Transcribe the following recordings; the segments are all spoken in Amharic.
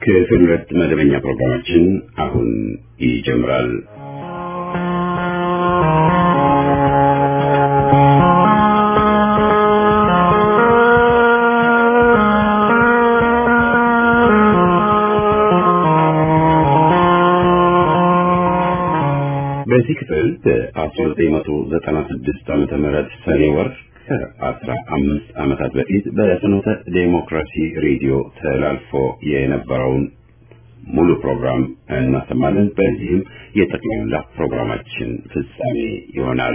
ክፍል 2 መደበኛ ፕሮግራማችን አሁን ይጀምራል። በዚህ ክፍል በ1996 ዓመተ ምህረት ሰኔ ወር ከ15 ዓመታት በፊት በፍኖተ ዴሞክራሲ ሬዲዮ ተላልፎ የነበረውን ሙሉ ፕሮግራም እናሰማለን። በዚህም የጠቅላላ ፕሮግራማችን ፍጻሜ ይሆናል።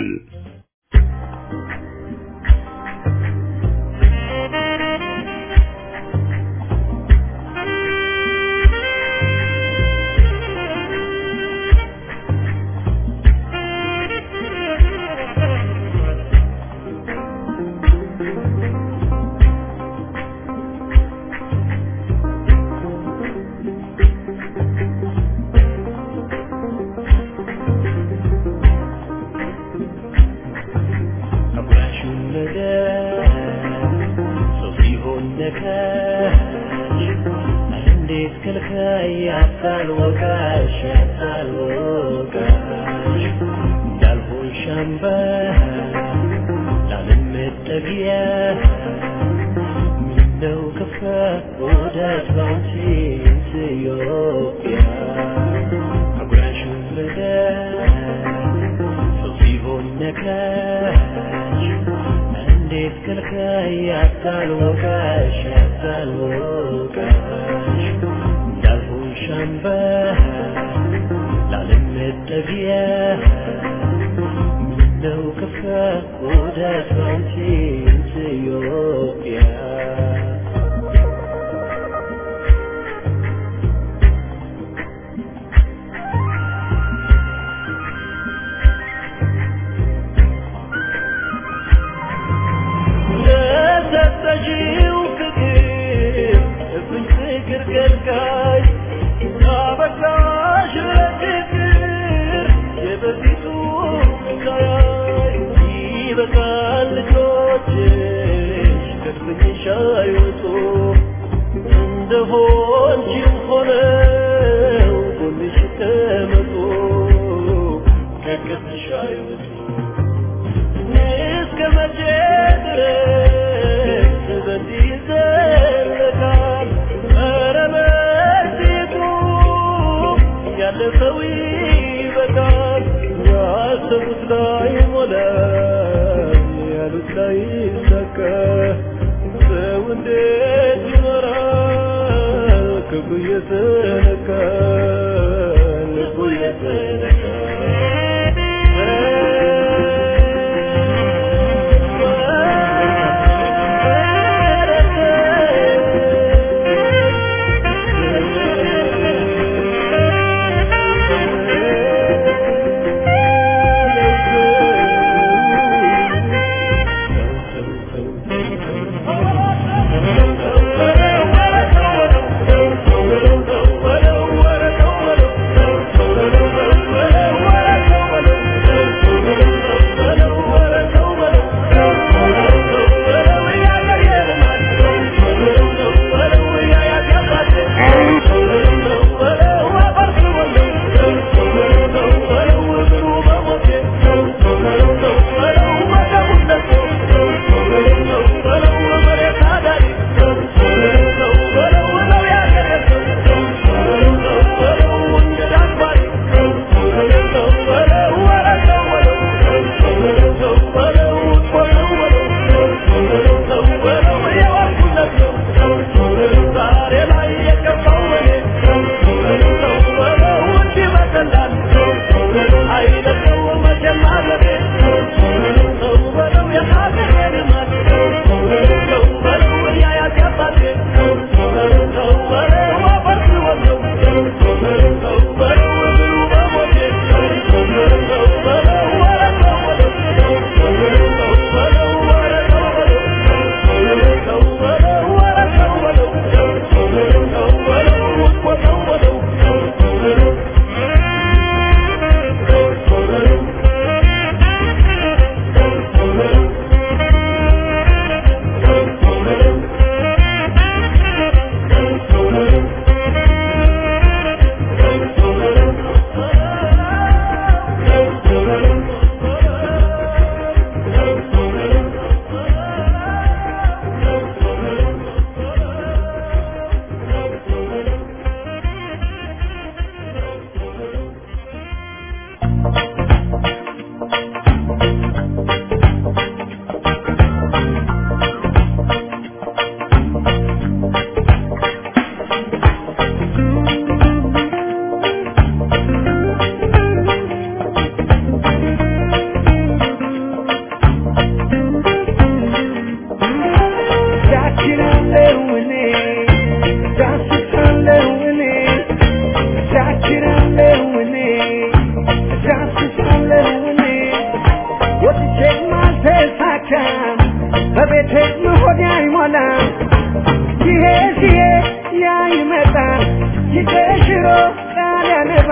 ይተሽሮ ቃልያነባ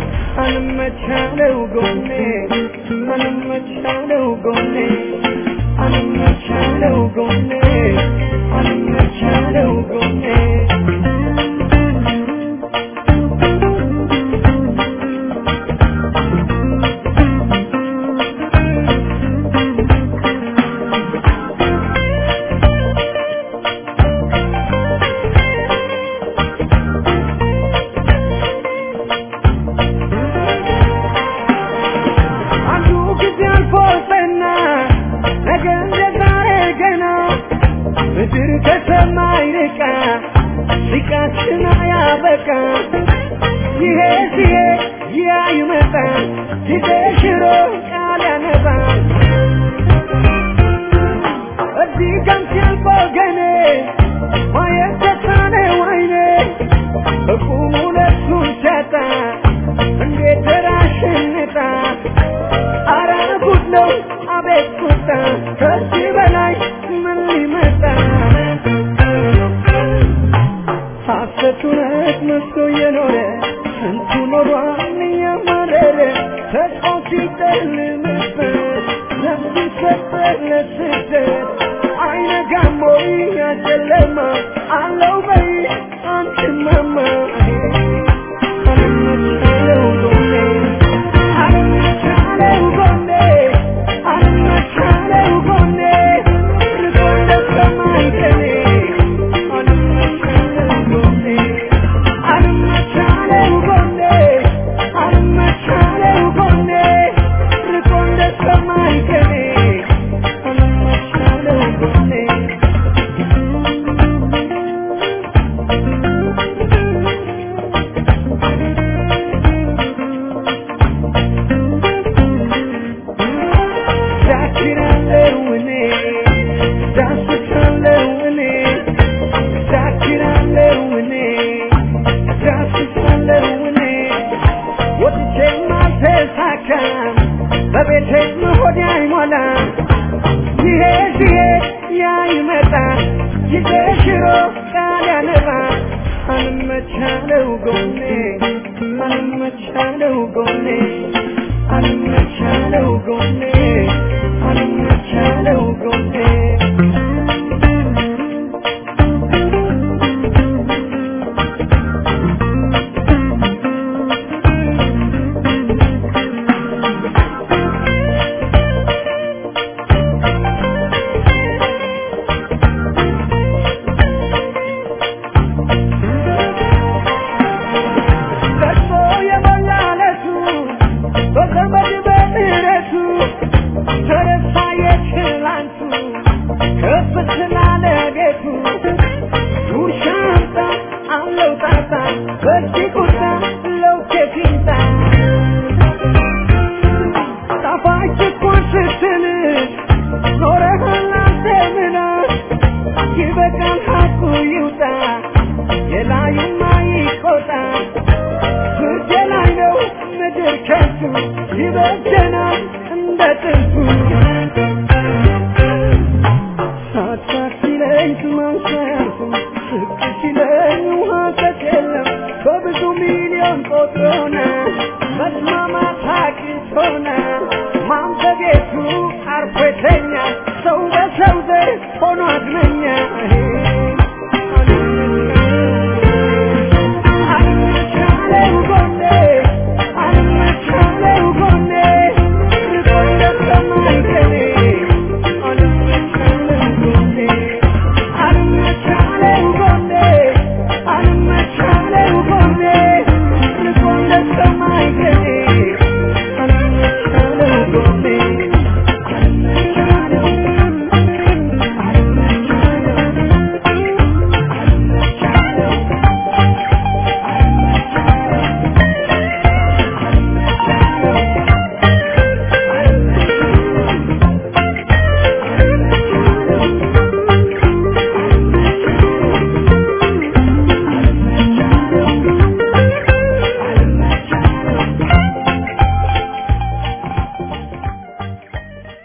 አንመቻለው ጎኔ አንመቻለው ጎኔ አንመቻለው ጎኔ አንመቻለው ጎኔ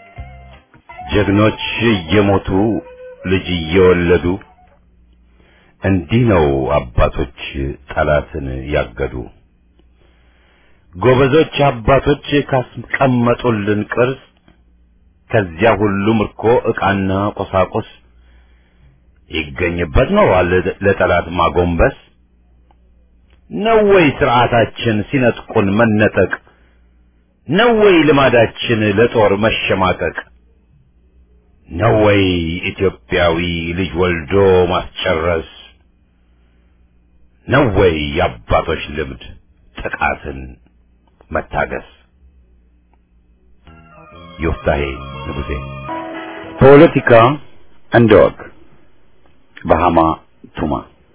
ጀግኖች እየሞቱ ልጅ እየወለዱ እንዲህ ነው አባቶች ጠላትን ያገዱ። ጎበዞች አባቶች ካስቀመጡልን ቅርስ ከዚያ ሁሉ ምርኮ ዕቃና ቁሳቁስ ይገኝበት ነው ለጠላት ማጎንበስ። ነው ወይ ሥርዓታችን ሲነጥቁን መነጠቅ? ነው ወይ ልማዳችን ለጦር መሸማቀቅ? ነው ወይ ኢትዮጵያዊ ልጅ ወልዶ ማስጨረስ? ነው ወይ የአባቶች ልምድ ጥቃትን መታገስ? ዮፍታሔ ንጉሴ። ፖለቲካ እንደ ወግ በሃማ ቱማ።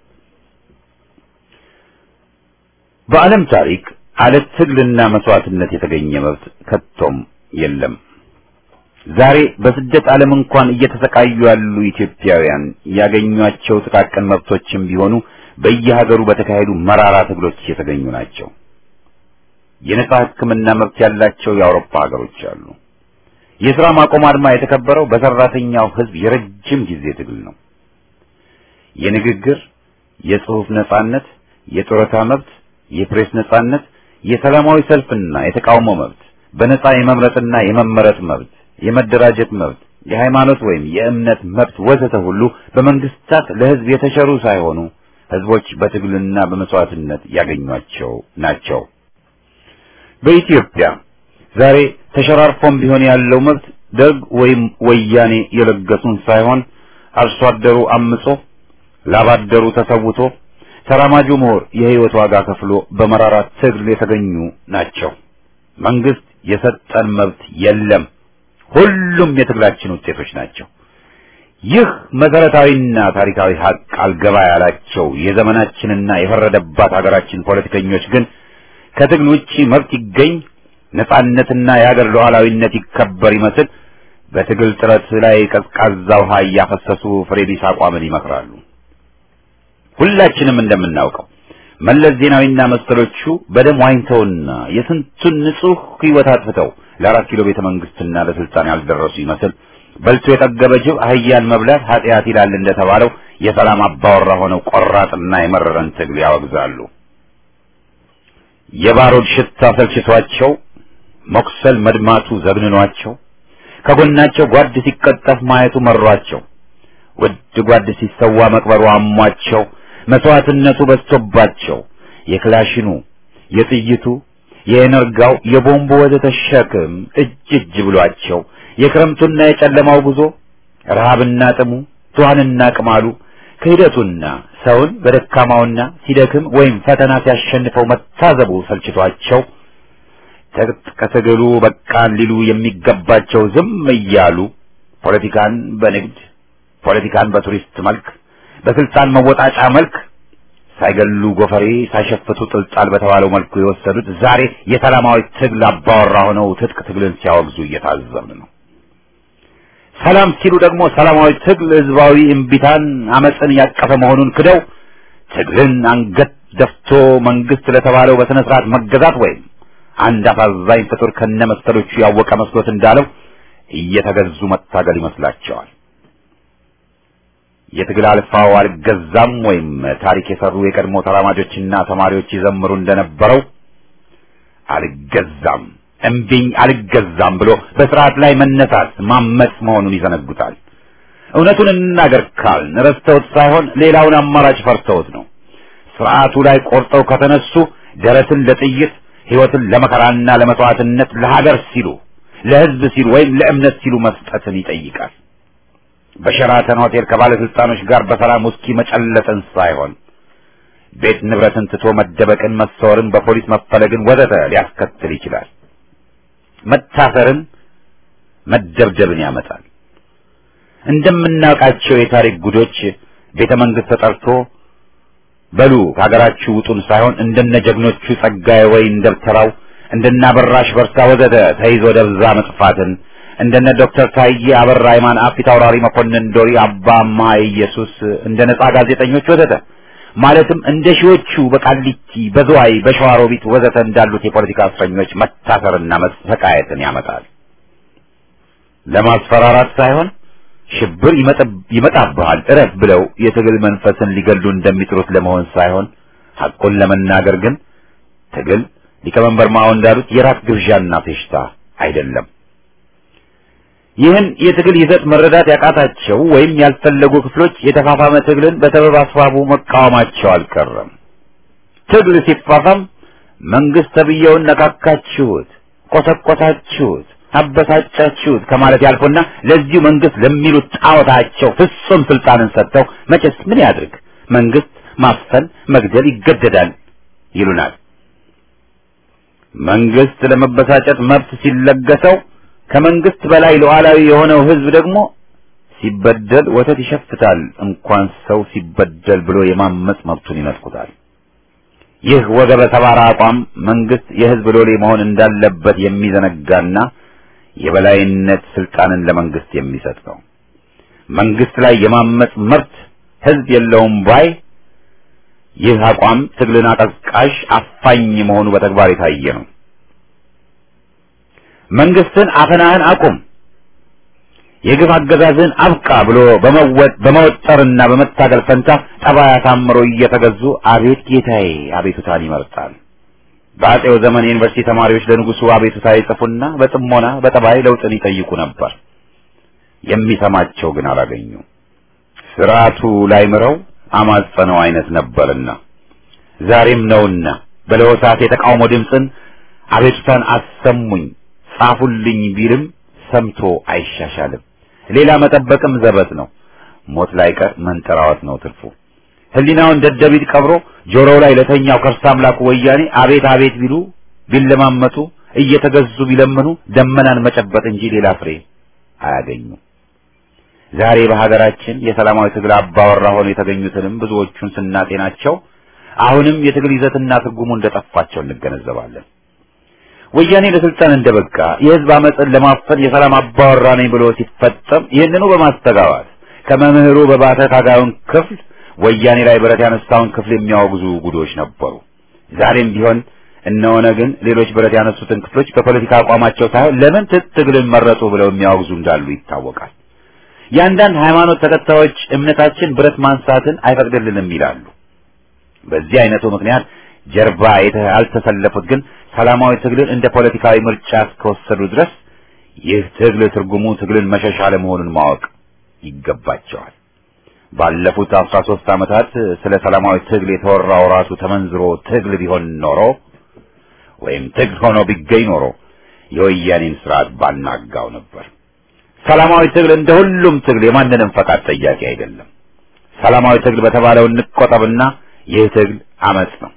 በዓለም ታሪክ አለ ትግልና መስዋዕትነት የተገኘ መብት ከቶም የለም። ዛሬ በስደት ዓለም እንኳን እየተሰቃዩ ያሉ ኢትዮጵያውያን ያገኟቸው ጥቃቅን መብቶችም ቢሆኑ በየሀገሩ በተካሄዱ መራራ ትግሎች የተገኙ ናቸው። የነጻ ሕክምና መብት ያላቸው የአውሮፓ ሀገሮች አሉ። የሥራ ማቆም አድማ የተከበረው በሰራተኛው ሕዝብ የረጅም ጊዜ ትግል ነው። የንግግር፣ የጽሑፍ ነጻነት፣ የጡረታ መብት፣ የፕሬስ ነጻነት፣ የሰላማዊ ሰልፍና የተቃውሞ መብት፣ በነጻ የመምረጥና የመመረጥ መብት፣ የመደራጀት መብት፣ የሃይማኖት ወይም የእምነት መብት ወዘተ ሁሉ በመንግስታት ለሕዝብ የተሸሩ ሳይሆኑ ሕዝቦች በትግልና በመስዋዕትነት ያገኟቸው ናቸው። በኢትዮጵያ ዛሬ ተሸራርፎም ቢሆን ያለው መብት ደርግ ወይም ወያኔ የለገሱን ሳይሆን አርሶ አደሩ አምጾ ላባደሩ ተሰውቶ ተራማጁ ምሁር የህይወት ዋጋ ከፍሎ በመራራ ትግል የተገኙ ናቸው። መንግስት የሰጠን መብት የለም። ሁሉም የትግላችን ውጤቶች ናቸው። ይህ መሰረታዊና ታሪካዊ ሀቅ አልገባ ያላቸው የዘመናችንና የፈረደባት ሀገራችን ፖለቲከኞች ግን ከትግል ውጪ መብት ይገኝ፣ ነጻነትና የሀገር ሉዓላዊነት ይከበር ይመስል በትግል ጥረት ላይ ቀዝቃዛ ውሃ እያፈሰሱ ፍሬ ቢስ አቋምን ይመክራሉ። ሁላችንም እንደምናውቀው መለስ ዜናዊና መሰሎቹ በደም ዋኝተውና የስንቱን ንጹህ ህይወት አጥፍተው ለአራት ኪሎ ቤተ መንግስትና ለስልጣን ያልደረሱ ይመስል በልቶ የጠገበ ጅብ አህያን መብላት ኃጢአት ይላል እንደተባለው የሰላም አባወራ ሆነው ቆራጥና የመረረን ትግል ያወግዛሉ። የባሩድ ሽታ ሰልችቷቸው መቁሰል መድማቱ ዘግንኗቸው ከጎናቸው ጓድ ሲቀጠፍ ማየቱ መሯቸው ውድ ጓድ ሲሰዋ መቅበሩ አሟቸው መስዋዕትነቱ በዝቶባቸው የክላሽኑ የጥይቱ የኤነርጋው የቦምቡ ወዘተ ሸክም እጅ ብሏቸው የክረምቱና የጨለማው ጉዞ ረሃብና ጥሙ ትኋንና ቅማሉ ክህደቱና ሰውን በደካማውና ሲደክም ወይም ፈተና ሲያሸንፈው መታዘቡ ሰልችቷቸው ከትግሉ በቃን ሊሉ የሚገባቸው ዝም እያሉ ፖለቲካን በንግድ ፖለቲካን በቱሪስት መልክ በስልጣን መወጣጫ መልክ ሳይገሉ ጎፈሬ ሳይሸፍቱ ጥልጣል በተባለው መልኩ የወሰዱት ዛሬ የሰላማዊ ትግል አባወራ ሆነው ትጥቅ ትግልን ሲያወግዙ እየታዘብን ነው። ሰላም ሲሉ ደግሞ ሰላማዊ ትግል ህዝባዊ እምቢታን አመጽን ያቀፈ መሆኑን ክደው ትግልን አንገት ደፍቶ መንግስት ለተባለው በስነ ስርዓት መገዛት ወይም አንድ አሳዛኝ ፍጡር ከነመሰሎቹ ያወቀ መስሎት እንዳለው እየተገዙ መታገል ይመስላቸዋል። የትግል አልፋው አልገዛም ወይም ታሪክ የሰሩ የቀድሞ ተራማጆችና ተማሪዎች ይዘምሩ እንደነበረው አልገዛም እምቢኝ አልገዛም ብሎ በስርዓት ላይ መነሳት ማመጽ መሆኑን ይዘነጉታል። እውነቱን እንናገር ካልን ረስተውት ሳይሆን ሌላውን አማራጭ ፈርተውት ነው። ስርዓቱ ላይ ቆርጠው ከተነሱ ደረትን ለጥይት ህይወትን ለመከራና ለመስዋዕትነት ለሀገር ሲሉ ለህዝብ ሲሉ ወይም ለእምነት ሲሉ መስጠትን ይጠይቃል። በሸራተን ሆቴል ከባለስልጣኖች ጋር በሰላም ውስኪ መጨለጥን ሳይሆን ቤት ንብረትን ትቶ መደበቅን፣ መሰወርን፣ በፖሊስ መፈለግን ወዘተ ሊያስከትል ይችላል። መታሰርን፣ መደብደብን ያመጣል። እንደምናውቃቸው የታሪክ ጉዶች ቤተ መንግስት ተጠርቶ በሉ ከሀገራችሁ ውጡን ሳይሆን እንደነ ጀግኖቹ ጸጋዬ ወይን ደብተራው እንደነ አበራሽ በርታ ወዘተ ተይዞ ደብዛ መጥፋትን እንደነ ዶክተር ታዬ አበራ ሃይማን አፊት አውራሪ መኮንን ዶሪ አባማ ኢየሱስ እንደ ነጻ ጋዜጠኞች ወዘተ ማለትም እንደ ሺዎቹ በቃሊቲ በዝዋይ በሸዋሮቢት ወዘተ እንዳሉት የፖለቲካ እስረኞች መታሰርና መሰቃየትን ያመጣል። ለማስፈራራት ሳይሆን ሽብር ይመጣብሃል እረፍ ብለው የትግል መንፈስን ሊገሉ እንደሚጥሩት ለመሆን ሳይሆን ሐቁን ለመናገር ግን ትግል ሊቀመንበር ማኦ እንዳሉት የራት ግብዣና ፌሽታ አይደለም። ይህን የትግል ይዘት መረዳት ያቃታቸው ወይም ያልፈለጉ ክፍሎች የተፋፋመ ትግልን በሰበብ አስባቡ መቃወማቸው አልቀረም። ትግል ሲፋፋም መንግስት ተብየውን ነካካችሁት፣ ቆሰቆሳችሁት፣ አበሳጫችሁት ከማለት ያልፎና ለዚሁ መንግስት ለሚሉት ጣዖታቸው ፍጹም ስልጣንን ሰጥተው መቼስ ምን ያድርግ መንግስት ማፈን መግደል ይገደዳል ይሉናል። መንግስት ለመበሳጨት መብት ሲለገሰው ከመንግስት በላይ ሉዓላዊ የሆነው ህዝብ ደግሞ ሲበደል ወተት ይሸፍታል እንኳን ሰው ሲበደል ብሎ የማመጽ መብቱን ይነጥቁታል። ይህ ወገበ ሰባራ አቋም መንግስት የህዝብ ሎሌ መሆን እንዳለበት የሚዘነጋና የበላይነት ስልጣንን ለመንግስት የሚሰጥ ነው። መንግስት ላይ የማመጽ መብት ህዝብ የለውም ባይ ይህ አቋም ትግልን አቀዝቃዥ አፋኝ መሆኑ በተግባር የታየ ነው። መንግስትን አፈናህን አቁም፣ የግፍ አገዛዝን አብቃ ብሎ በመወጠርና በመታገል ፈንታ ጠባይ አሳምሮ እየተገዙ አቤት ጌታዬ አቤቱታን ይመርጣል። በአጼው ዘመን የዩኒቨርሲቲ ተማሪዎች ለንጉሱ አቤቱታ ይጽፉና በጥሞና በጠባይ ለውጥን ይጠይቁ ነበር። የሚሰማቸው ግን አላገኙ። ስርዓቱ ላይ ምረው አማጸነው አይነት ነበርና ዛሬም ነውና በለሆሳት የተቃውሞ ድምፅን አቤቱታን አሰሙኝ ጻፉልኝ ቢልም ሰምቶ አይሻሻልም። ሌላ መጠበቅም ዘበት ነው። ሞት ላይ ቀር መንጠራወት ነው ትርፉ። ህሊናውን ደደቢት ቀብሮ ጆሮው ላይ ለተኛው ከርሳ አምላኩ ወያኔ አቤት አቤት ቢሉ ቢለማመጡ እየተገዙ ቢለምኑ ደመናን መጨበጥ እንጂ ሌላ ፍሬ አያገኙ። ዛሬ በሀገራችን የሰላማዊ ትግል አባወራ ሆነው የተገኙትንም ብዙዎቹን ስናጤናቸው አሁንም የትግል ይዘትና ትርጉሙ እንደጠፋቸው እንገነዘባለን። ወያኔ ለስልጣን እንደበቃ የህዝብ አመጽን ለማፈን የሰላም አባወራ ነኝ ብሎ ሲፈጸም ይህንኑ በማስተጋባት ከመምህሩ በባተ ታጋዩን ክፍል ወያኔ ላይ ብረት ያነሳውን ክፍል የሚያወግዙ ጉዶች ነበሩ። ዛሬም ቢሆን እነሆነ ግን ሌሎች ብረት ያነሱትን ክፍሎች በፖለቲካ አቋማቸው ሳይሆን ለምን ትግልን መረጡ ብለው የሚያወግዙ እንዳሉ ይታወቃል። የአንዳንድ ሃይማኖት ተከታዮች እምነታችን ብረት ማንሳትን አይፈቅድልንም ይላሉ። በዚህ አይነቱ ምክንያት ጀርባ ያልተሰለፉት ግን ሰላማዊ ትግልን እንደ ፖለቲካዊ ምርጫ እስከወሰዱ ድረስ ይህ ትግል ትርጉሙ ትግልን መሸሽ አለመሆኑን ማወቅ ይገባቸዋል። ባለፉት 13 ዓመታት ስለ ሰላማዊ ትግል የተወራው ራሱ ተመንዝሮ ትግል ቢሆን ኖሮ ወይም ትግል ሆኖ ቢገኝ ኖሮ የወያኔን ስርዓት ባናጋው ነበር። ሰላማዊ ትግል እንደ ሁሉም ትግል የማንንም ፈቃድ ጠያቂ አይደለም። ሰላማዊ ትግል በተባለው እንቆጠብና ይህ ትግል አመጽ ነው።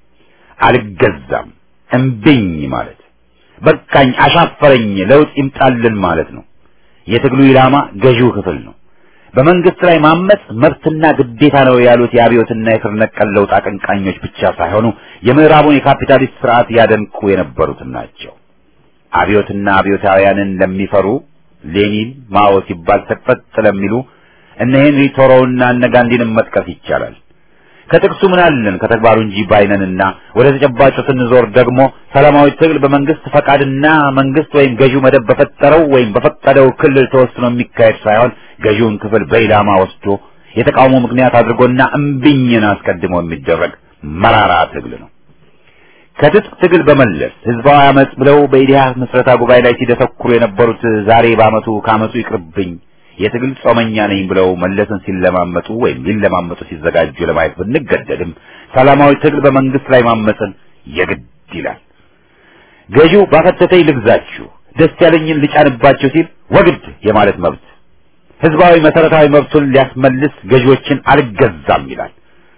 አልገዛም እምቢኝ ማለት በቃኝ አሻፈረኝ ለውጥ ይምጣልን ማለት ነው። የትግሉ ኢላማ ገዢው ክፍል ነው። በመንግስት ላይ ማመጽ መብትና ግዴታ ነው ያሉት የአብዮትና የስር ነቀል ለውጥ አቀንቃኞች ብቻ ሳይሆኑ የምዕራቡን የካፒታሊስት ስርዓት ያደንቁ የነበሩት ናቸው። አብዮትና አብዮታውያንን ለሚፈሩ ሌኒን ማኦ ሲባል ተፈጥ ለሚሉ እነ ሄንሪ ቶሮውና እነ ጋንዲንም መጥቀስ ይቻላል። ከጥቅሱ ምን አለን ከተግባሩ እንጂ ባይነንና ወደ ተጨባጩ ስንዞር ደግሞ ሰላማዊ ትግል በመንግስት ፈቃድና መንግስት ወይም ገዢው መደብ በፈጠረው ወይም በፈቀደው ክልል ተወስኖ የሚካሄድ ሳይሆን ገዢውን ክፍል በኢላማ ወስዶ የተቃውሞ ምክንያት አድርጎና እምቢኝን አስቀድሞ የሚደረግ መራራ ትግል ነው። ከትጥቅ ትግል በመለስ ህዝባዊ አመጽ ብለው በኢዲሃ ምስረታ ጉባኤ ላይ ሲደሰኩሩ የነበሩት ዛሬ ከአመጹ ይቅርብኝ የትግል ጾመኛ ነኝ ብለው መለስን ሲለማመጡ ወይም ሊለማመጡ ሲዘጋጁ ለማየት ብንገደድም ሰላማዊ ትግል በመንግስት ላይ ማመጽን የግድ ይላል። ገዢው ባፈተተኝ ልግዛችሁ ደስ ያለኝን ልጫንባችሁ ሲል ወግድ የማለት መብት ህዝባዊ መሰረታዊ መብቱን ሊያስመልስ ገዢዎችን አልገዛም ይላል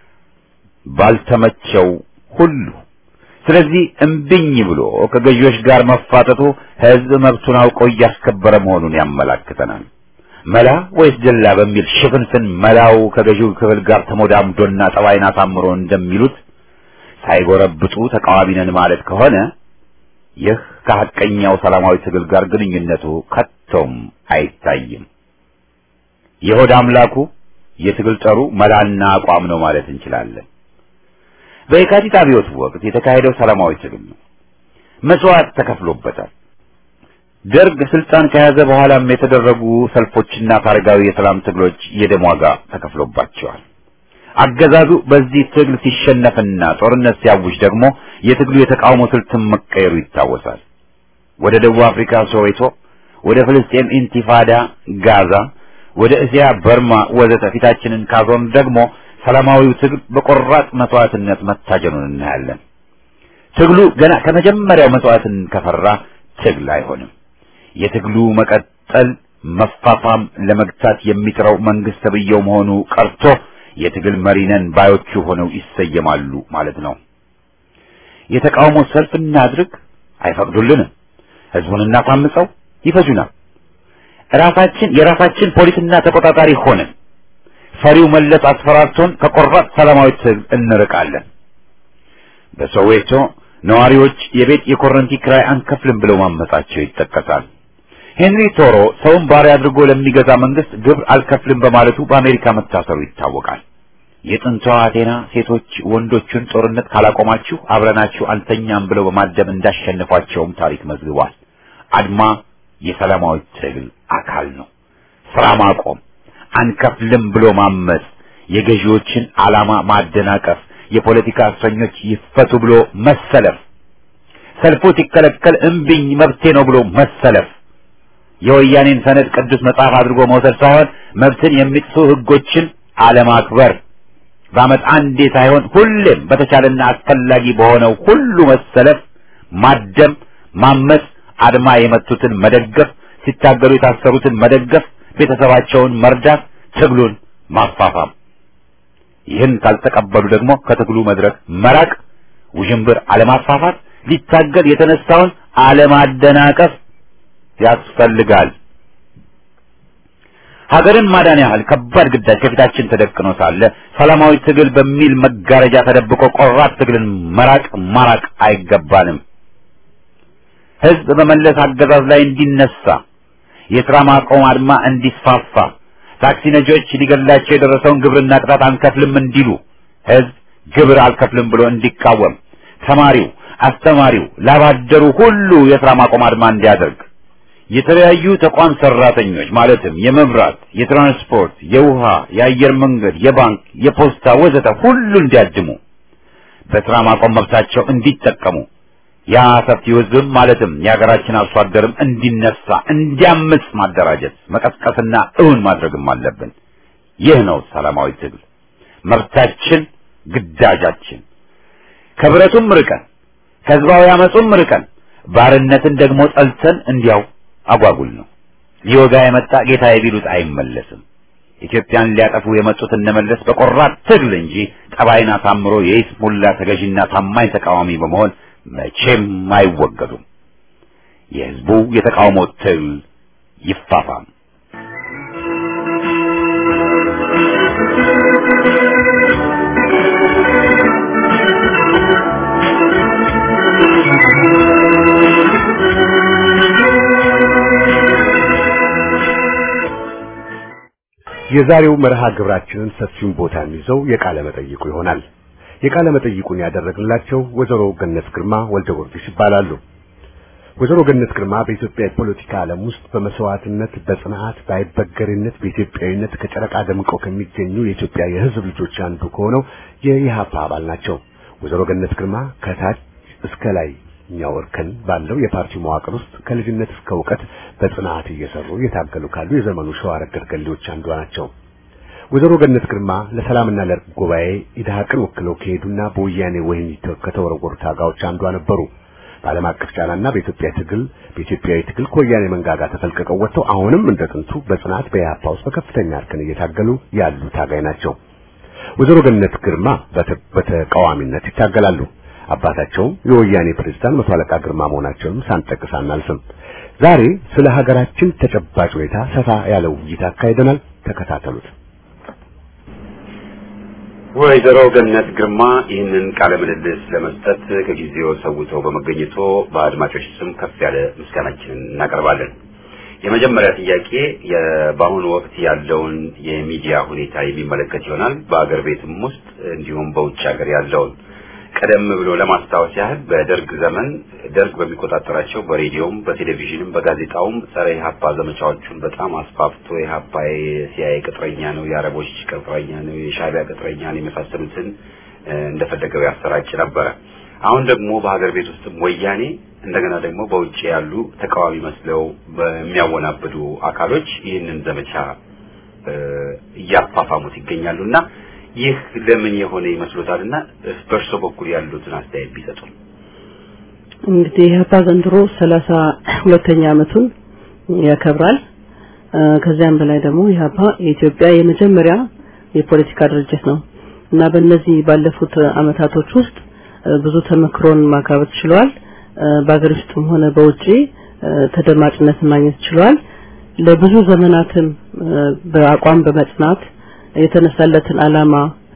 ባልተመቸው ሁሉ። ስለዚህ እምቢኝ ብሎ ከገዢዎች ጋር መፋጠጡ ህዝብ መብቱን አውቆ እያስከበረ መሆኑን ያመላክተናል። መላ ወይስ ጀላ በሚል ሽፍንፍን መላው ከገዢው ክፍል ጋር ተሞዳምዶና ጠባይን አሳምሮ እንደሚሉት ሳይጎረብጡ ተቃዋሚ ነን ማለት ከሆነ ይህ ከሐቀኛው ሰላማዊ ትግል ጋር ግንኙነቱ ከቶም አይታይም። የሆድ አምላኩ የትግል ጠሩ መላና አቋም ነው ማለት እንችላለን። በየካቲት አብዮት ወቅት የተካሄደው ሰላማዊ ትግል ነው። መስዋዕት ተከፍሎበታል። ደርግ ስልጣን ከያዘ በኋላም የተደረጉ ሰልፎችና ታሪካዊ የሰላም ትግሎች የደም ዋጋ ተከፍሎባቸዋል። አገዛዙ በዚህ ትግል ሲሸነፍና ጦርነት ሲያውጅ ደግሞ የትግሉ የተቃውሞ ስልትም መቀየሩ ይታወሳል። ወደ ደቡብ አፍሪካ ሶዌቶ፣ ወደ ፍልስጤም ኢንቲፋዳ ጋዛ፣ ወደ እስያ በርማ ወዘተ ፊታችንን ካዞን ደግሞ ሰላማዊው ትግል በቆራጥ መስዋዕትነት መታጀኑን እናያለን። ትግሉ ገና ከመጀመሪያው መስዋዕትን ከፈራ ትግል አይሆንም። የትግሉ መቀጠል መፋፋም ለመግታት የሚጥረው መንግስት ተብየው መሆኑ ቀርቶ የትግል መሪነን ባዮቹ ሆነው ይሰየማሉ ማለት ነው። የተቃውሞ ሰልፍ እናድርግ አይፈቅዱልንም። ህዝቡን እናሳምፀው ይፈጁናል። የራሳችን ፖሊስና ተቆጣጣሪ ሆነን ፈሪው መለስ አስፈራርቶን ከቆራጥ ሰላማዊ ትግል እንርቃለን። በሶዌቶ ነዋሪዎች የቤት የኮረንቲ ክራይ አንከፍልም ብለው ማመጻቸው ይጠቀሳል። ሄንሪ ቶሮ ሰውን ባሪያ አድርጎ ለሚገዛ መንግስት ግብር አልከፍልም በማለቱ በአሜሪካ መታሰሩ ይታወቃል። የጥንቷ አቴና ሴቶች ወንዶቹን ጦርነት ካላቆማችሁ አብረናችሁ አንተኛም ብለው በማደም እንዳሸነፏቸውም ታሪክ መዝግቧል። አድማ የሰላማዊ ትግል አካል ነው። ስራ ማቆም፣ አንከፍልም ብሎ ማመጽ፣ የገዢዎችን ዓላማ ማደናቀፍ፣ የፖለቲካ እስረኞች ይፈቱ ብሎ መሰለፍ፣ ሰልፉ ሲከለከል እምቢኝ መብቴ ነው ብሎ መሰለፍ፣ የወያኔን ሰነድ ቅዱስ መጽሐፍ አድርጎ መውሰድ ሳይሆን መብትን የሚጥሱ ህጎችን አለማክበር፣ በዓመት አንዴ ሳይሆን ሁሌም በተቻለና አስፈላጊ በሆነው ሁሉ መሰለፍ፣ ማደም፣ ማመጽ፣ አድማ የመቱትን መደገፍ፣ ሲታገሉ የታሰሩትን መደገፍ፣ ቤተሰባቸውን መርዳት፣ ትግሉን ማፋፋም። ይህን ካልተቀበሉ ደግሞ ከትግሉ መድረክ መራቅ፣ ውዥንብር አለማፋፋት፣ ሊታገል የተነሳውን አለማደናቀፍ ያስፈልጋል። ሀገርን ማዳን ያህል ከባድ ግዳጅ ከፊታችን ተደቅኖ ሳለ ሰላማዊ ትግል በሚል መጋረጃ ተደብቆ ቆራጥ ትግልን ማራቅ አይገባንም። ህዝብ በመለስ አገዛዝ ላይ እንዲነሳ፣ የሥራ ማቆም አድማ እንዲስፋፋ፣ ታክሲ ነጂዎች ሊገላቸው የደረሰውን ግብርና ቅጣት አንከፍልም እንዲሉ፣ ህዝብ ግብር አልከፍልም ብሎ እንዲቃወም፣ ተማሪው፣ አስተማሪው፣ ላባደሩ ሁሉ የሥራ ማቆም አድማ እንዲያደርግ፣ የተለያዩ ተቋም ሰራተኞች ማለትም የመብራት፣ የትራንስፖርት፣ የውሃ፣ የአየር መንገድ፣ የባንክ፣ የፖስታ ወዘተ ሁሉ እንዲያድሙ፣ በሥራ ማቆም መብታቸው እንዲጠቀሙ፣ ያ ሰፊው ህዝብ ማለትም የሀገራችን አርሶ አደርም እንዲነሳ እንዲያምጽ ማደራጀት፣ መቀስቀስና እውን ማድረግም አለብን። ይህ ነው ሰላማዊ ትግል መብታችን፣ ግዳጃችን። ከብረቱም ርቀን ከህዝባዊ አመጹም ርቀን ባርነትን ደግሞ ጸልተን እንዲያው አጓጉል ነው። ሊወጋ የመጣ ጌታዬ ቢሉት አይመለስም። ኢትዮጵያን ሊያጠፉ የመጡት እነመለስ በቆራጥ ትግል እንጂ ጠባይን አሳምሮ የይስሙላ ተገዥና ታማኝ ተቃዋሚ በመሆን መቼም አይወገዱም። የህዝቡ የተቃውሞ ትግል ይፋፋም። የዛሬው መርሃ ግብራችንን ሰፊውን ቦታ የሚይዘው የቃለ መጠይቁ ይሆናል። የቃለ መጠይቁን ያደረግላቸው ወይዘሮ ገነት ግርማ ወልደ ጊዮርጊስ ይባላሉ። ወይዘሮ ገነት ግርማ በኢትዮጵያ የፖለቲካ ዓለም ውስጥ በመስዋዕትነት፣ በጽናት፣ በአይበገሬነት፣ በኢትዮጵያዊነት ከጨረቃ ደምቀው ከሚገኙ የኢትዮጵያ የህዝብ ልጆች አንዱ ከሆነው የኢህአፓ አባል ናቸው። ወይዘሮ ገነት ግርማ ከታች እስከ ላይ እርከን ባለው የፓርቲው መዋቅር ውስጥ ከልጅነት እስከ ዕውቀት በጽናት እየሰሩ የታገሉ ካሉ የዘመኑ ሸዋ ረገድ ገሌዎች አንዷ ናቸው። ወይዘሮ ገነት ግርማ ለሰላምና ለእርቅ ጉባኤ ኢድሃቅን ወክለው ከሄዱና በወያኔ ወህኒ ከተወረወሩ ታጋዮች አንዷ ነበሩ። በዓለም አቀፍ ጫናና በኢትዮጵያዊ ትግል ከወያኔ መንጋጋ ተፈልቀቀው ወጥተው አሁንም እንደ ጥንቱ በጽናት በኢህአፓ ውስጥ በከፍተኛ እርከን እየታገሉ ያሉ ታጋይ ናቸው። ወይዘሮ ገነት ግርማ በተቃዋሚነት ይታገላሉ። አባታቸውም የወያኔ ፕሬዝዳንት መቶ አለቃ ግርማ መሆናቸውን ሳንጠቅስ አናልፍም። ዛሬ ስለ ሀገራችን ተጨባጭ ሁኔታ ሰፋ ያለው ውይይት አካሂደናል። ተከታተሉት። ወይዘሮ ገነት ግርማ ይህንን ቃለ ምልልስ ለመስጠት ከጊዜው ሰውተው በመገኘቶ በአድማጮች ስም ከፍ ያለ ምስጋናችንን እናቀርባለን። የመጀመሪያ ጥያቄ በአሁኑ ወቅት ያለውን የሚዲያ ሁኔታ የሚመለከት ይሆናል። በአገር ቤትም ውስጥ እንዲሁም በውጭ ሀገር ያለውን ቀደም ብሎ ለማስታወስ ያህል በደርግ ዘመን ደርግ በሚቆጣጠራቸው በሬዲዮም በቴሌቪዥንም በጋዜጣውም ጸረ ኢህአፓ ዘመቻዎቹን በጣም አስፋፍቶ ኢህአፓ የሲአይኤ ቅጥረኛ ነው፣ የአረቦች ቅጥረኛ ነው፣ የሻዕቢያ ቅጥረኛ ነው የመሳሰሉትን እንደፈለገው ያሰራጭ ነበር። አሁን ደግሞ በሀገር ቤት ውስጥም ወያኔ እንደገና ደግሞ በውጭ ያሉ ተቃዋሚ መስለው በሚያወናብዱ አካሎች ይህንን ዘመቻ እያፋፋሙት ይገኛሉና ይህ ለምን የሆነ ይመስሎታልና በእርሶ በኩል ያሉትን አስተያየት ቢሰጡ። እንግዲህ ኢህአፓ ዘንድሮ 32ኛ ዓመቱን ያከብራል። ከዚያም በላይ ደግሞ ኢህአፓ የኢትዮጵያ የመጀመሪያ የፖለቲካ ድርጅት ነው እና በእነዚህ ባለፉት አመታቶች ውስጥ ብዙ ተመክሮን ማካበት ችሏል። በአገር ውስጥም ሆነ በውጪ ተደማጭነት ማግኘት ችሏል። ለብዙ ዘመናትም በአቋም በመጽናት የተነሳለትን አላማ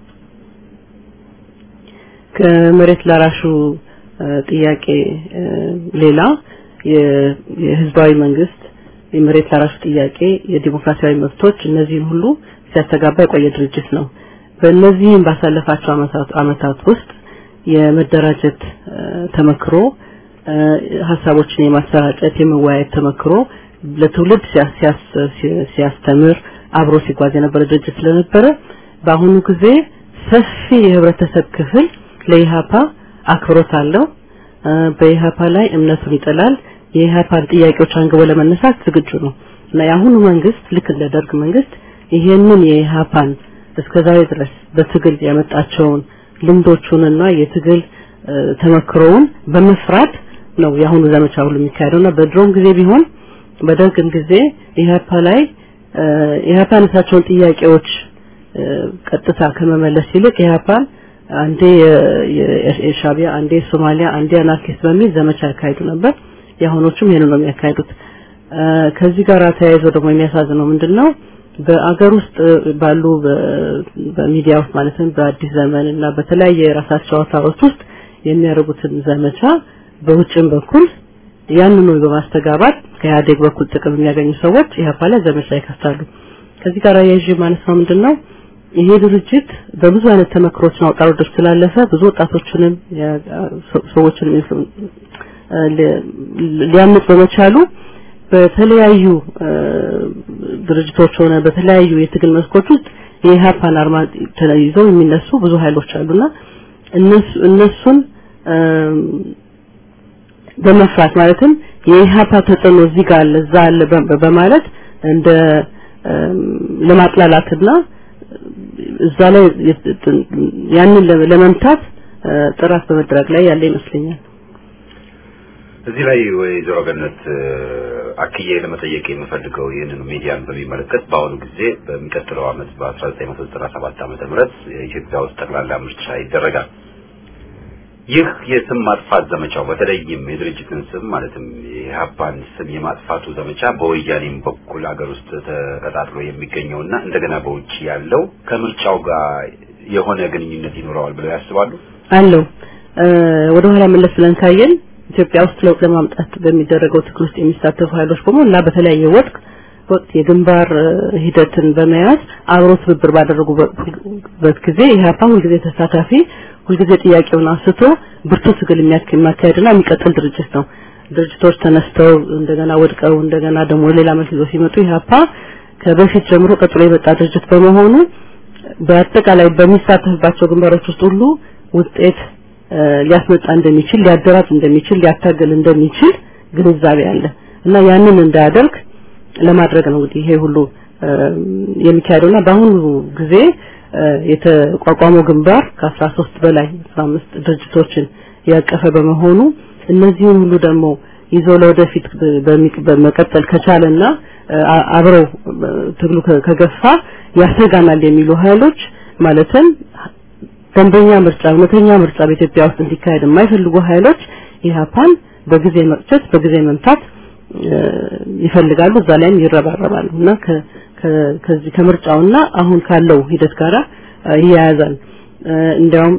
ከመሬት ላራሹ ጥያቄ ሌላ የህዝባዊ መንግስት የመሬት ላራሹ ጥያቄ የዲሞክራሲያዊ መብቶች እነዚህን ሁሉ ሲያስተጋባ የቆየ ድርጅት ነው። በእነዚህም ባሳለፋቸው አመታት ውስጥ የመደራጀት ተመክሮ ሐሳቦችን የማሰራጨት የመወያየት ተመክሮ ለትውልድ ሲያስተምር አብሮ ሲጓዝ የነበረ ድርጅት ስለነበረ በአሁኑ ጊዜ ሰፊ የህብረተሰብ ክፍል ለኢህአፓ አክብሮት አለው። በኢህአፓ ላይ እምነቱን ይጥላል። የኢህአፓን ጥያቄዎች አንግቦ ለመነሳት ዝግጁ ነው እና የአሁኑ መንግስት ልክ እንደ ደርግ መንግስት ይሄንን የኢህአፓን እስከዛሬ ድረስ በትግል ያመጣቸውን ልምዶቹንና የትግል ተመክሮውን በመፍራት ነው የአሁኑ ዘመቻ ሁሉ የሚካሄደውና በድሮም ጊዜ ቢሆን በደርግም ጊዜ ኢህአፓ ላይ ኢህአፓንሳቸውን ጥያቄዎች ቀጥታ ከመመለስ ይልቅ ኢህአፓን አንዴ የሻዕቢያ አንዴ ሶማሊያ አንዴ አናርኪስት በሚል ዘመቻ ያካሂዱ ነበር። የአሁኖቹም ይሄንን ነው የሚያካሂዱት። ከዚህ ጋር ተያይዞ ደግሞ የሚያሳዝነው ምንድነው በአገር ውስጥ ባሉ በሚዲያ ውስጥ ማለትም በአዲስ ዘመን እና በተለያየ የራሳቸው አውታሮች ውስጥ የሚያደርጉትን ዘመቻ በውጭም በኩል ያንኑ በማስተጋባት ከኢህአዴግ በኩል ጥቅም የሚያገኙ ሰዎች ኢህአፓ ላይ ዘመቻ ይከፍታሉ። ከዚህ ጋር ያይዤ ማለት ነው ምንድነው ይሄ ድርጅት በብዙ አይነት ተመክሮችን አውጣሮች ስላለፈ ብዙ ወጣቶችንም ሰዎችንም ሊያምጥ በመቻሉ በተለያዩ ድርጅቶች ሆነ በተለያዩ የትግል መስኮች ውስጥ የኢህአፓን አርማ ተለይዘው የሚነሱ ብዙ ኃይሎች አሉና እነሱን በመፍራት ማለትም የኢህአፓ ተጽዕኖ እዚህ ጋር አለ እዛ አለ በማለት እንደ ለማጥላላትና እዛ ላይ ያንን ለመምታት ጥራት በመድረግ ላይ ያለ ይመስለኛል። እዚህ ላይ ወይዘሮ ገነት አክዬ ለመጠየቅ የምፈልገው ይህንን ሚዲያን በሚመለከት በአሁኑ ጊዜ በሚቀጥለው ዓመት በ1997 ዓመተ ምህረት የኢትዮጵያ ውስጥ ጠቅላላ ምርጫ ይደረጋል። ይህ የስም ማጥፋት ዘመቻው በተለይም የድርጅትን ስም ማለትም የኢህአፓን ስም የማጥፋቱ ዘመቻ በወያኔም በኩል አገር ውስጥ ተቀጣጥሎ የሚገኘውና እንደገና በውጭ ያለው ከምርጫው ጋር የሆነ ግንኙነት ይኖረዋል ብለው ያስባሉ? አለው። ወደ ኋላ መለስ ብለን ካየን ኢትዮጵያ ውስጥ ለውጥ ለማምጣት በሚደረገው ትግል ውስጥ የሚሳተፉ ኃይሎች በመሆንና በተለያየ ወቅት የግንባር ሂደትን በመያዝ አብሮ ትብብር ባደረጉበት ጊዜ ኢህአፓ ሁልጊዜ ተሳታፊ ሁልጊዜ ጥያቄውን አንስቶ ብርቱ ትግል የሚያካሂድና የሚቀጥል ድርጅት ነው። ድርጅቶች ተነስተው እንደገና ወድቀው እንደገና ደግሞ ሌላ መልክ ይዘው ሲመጡ ኢህአፓ ከበፊት ጀምሮ ቀጥሎ የመጣ ድርጅት በመሆኑ በአጠቃላይ በሚሳተፍባቸው ግንባሮች ውስጥ ሁሉ ውጤት ሊያስመጣ እንደሚችል ሊያደራጅ እንደሚችል ሊያታገል እንደሚችል ግንዛቤ አለ እና ያንን እንዳያደርግ ለማድረግ ነው እንግዲህ ይሄ ሁሉ የሚካሄደውና በአሁኑ ጊዜ የተቋቋመው ግንባር ከ13 በላይ 15 ድርጅቶችን ያቀፈ በመሆኑ እነዚህ ሁሉ ደግሞ ይዘው ለወደፊት በመቀጠል ከቻለና አብረው ትግሉ ከገፋ ያሰጋናል የሚሉ ኃይሎች ማለትም ደንበኛ ምርጫ እውነተኛ ምርጫ በኢትዮጵያ ውስጥ እንዲካሄድ የማይፈልጉ ኃይሎች ኢህአፓን በጊዜ መቅጨት በጊዜ መምታት ይፈልጋሉ እዛ ላይም ይረባረባሉ እና ከዚህ ከምርጫውና አሁን ካለው ሂደት ጋራ ይያያዛል። እንዲያውም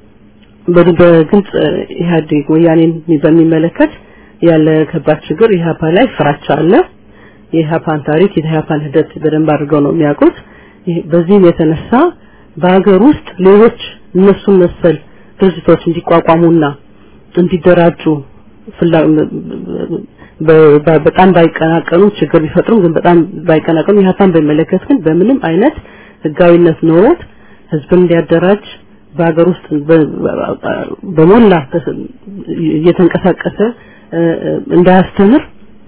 በግልጽ ኢህአዴግ ወያኔን በሚመለከት ያለ ከባድ ችግር ኢህአፓ ላይ ፍራቻ አለ። የኢህአፓን ታሪክ የኢህአፓን ሂደት በደንብ አድርገው ነው የሚያውቁት። በዚህም የተነሳ በአገር ውስጥ ሌሎች እነሱን መሰል ድርጅቶች እንዲቋቋሙና እንዲደራጁ በጣም ባይቀናቀኑ ችግር ቢፈጥሩም ግን በጣም ባይቀናቀኑ ኢህአፓን በመለከት ግን በምንም አይነት ህጋዊነት ኖሮት ህዝብን እንዲያደራጅ በአገር ውስጥ በሞላ እየተንቀሳቀሰ እንዳያስተምር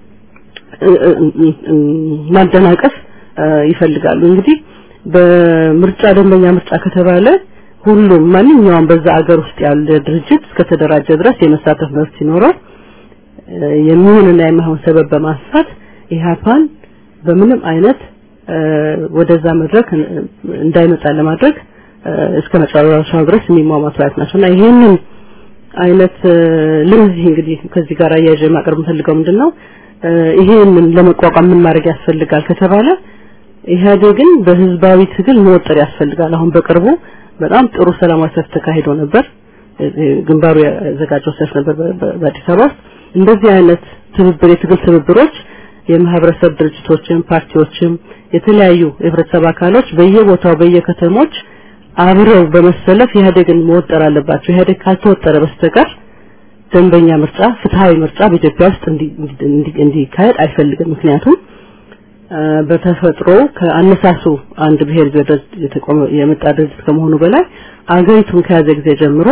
ማደናቀፍ ይፈልጋሉ። እንግዲህ በምርጫ ደንበኛ ምርጫ ከተባለ ሁሉም ማንኛውም በዛ አገር ውስጥ ያለ ድርጅት እስከተደራጀ ድረስ የመሳተፍ መብት ይኖረው የሚሆንና የማይሆን ሰበብ በማስፋት ኢህአፓን በምንም አይነት ወደዛ መድረክ እንዳይመጣ ለማድረግ እስከ መጨረሻው ድረስ የሚሟሟቱ ናቸውና ይሄንን አይነት ለዚህ እንግዲህ ከዚህ ጋር ያያዥ ማቅረብ ፈልገው ምንድነው ይሄንን ለመቋቋም ምን ማድረግ ያስፈልጋል ከተባለ ኢህአዴግን በህዝባዊ ትግል መወጠር ያስፈልጋል። አሁን በቅርቡ በጣም ጥሩ ሰላማዊ ሰልፍ ተካሂዶ ነበር። ግንባሩ ያዘጋጀው ሰልፍ ነበር በአዲስ አበባ። እንደዚህ አይነት ትብብር የትግል ትብብሮች የማህበረሰብ ድርጅቶችም ፓርቲዎችም የተለያዩ የህብረተሰብ አካሎች በየቦታው በየከተሞች አብረው በመሰለፍ ኢህአዴግን መወጠር አለባቸው። ኢህአዴግ ካልተወጠረ በስተቀር ደንበኛ ምርጫ ፍትሃዊ ምርጫ በኢትዮጵያ ውስጥ እንዲካሄድ አይፈልግም። ምክንያቱም በተፈጥሮ ከአነሳሱ አንድ ብሔር የመጣ ድርጅት ከመሆኑ በላይ አገሪቱን ከያዘ ጊዜ ጀምሮ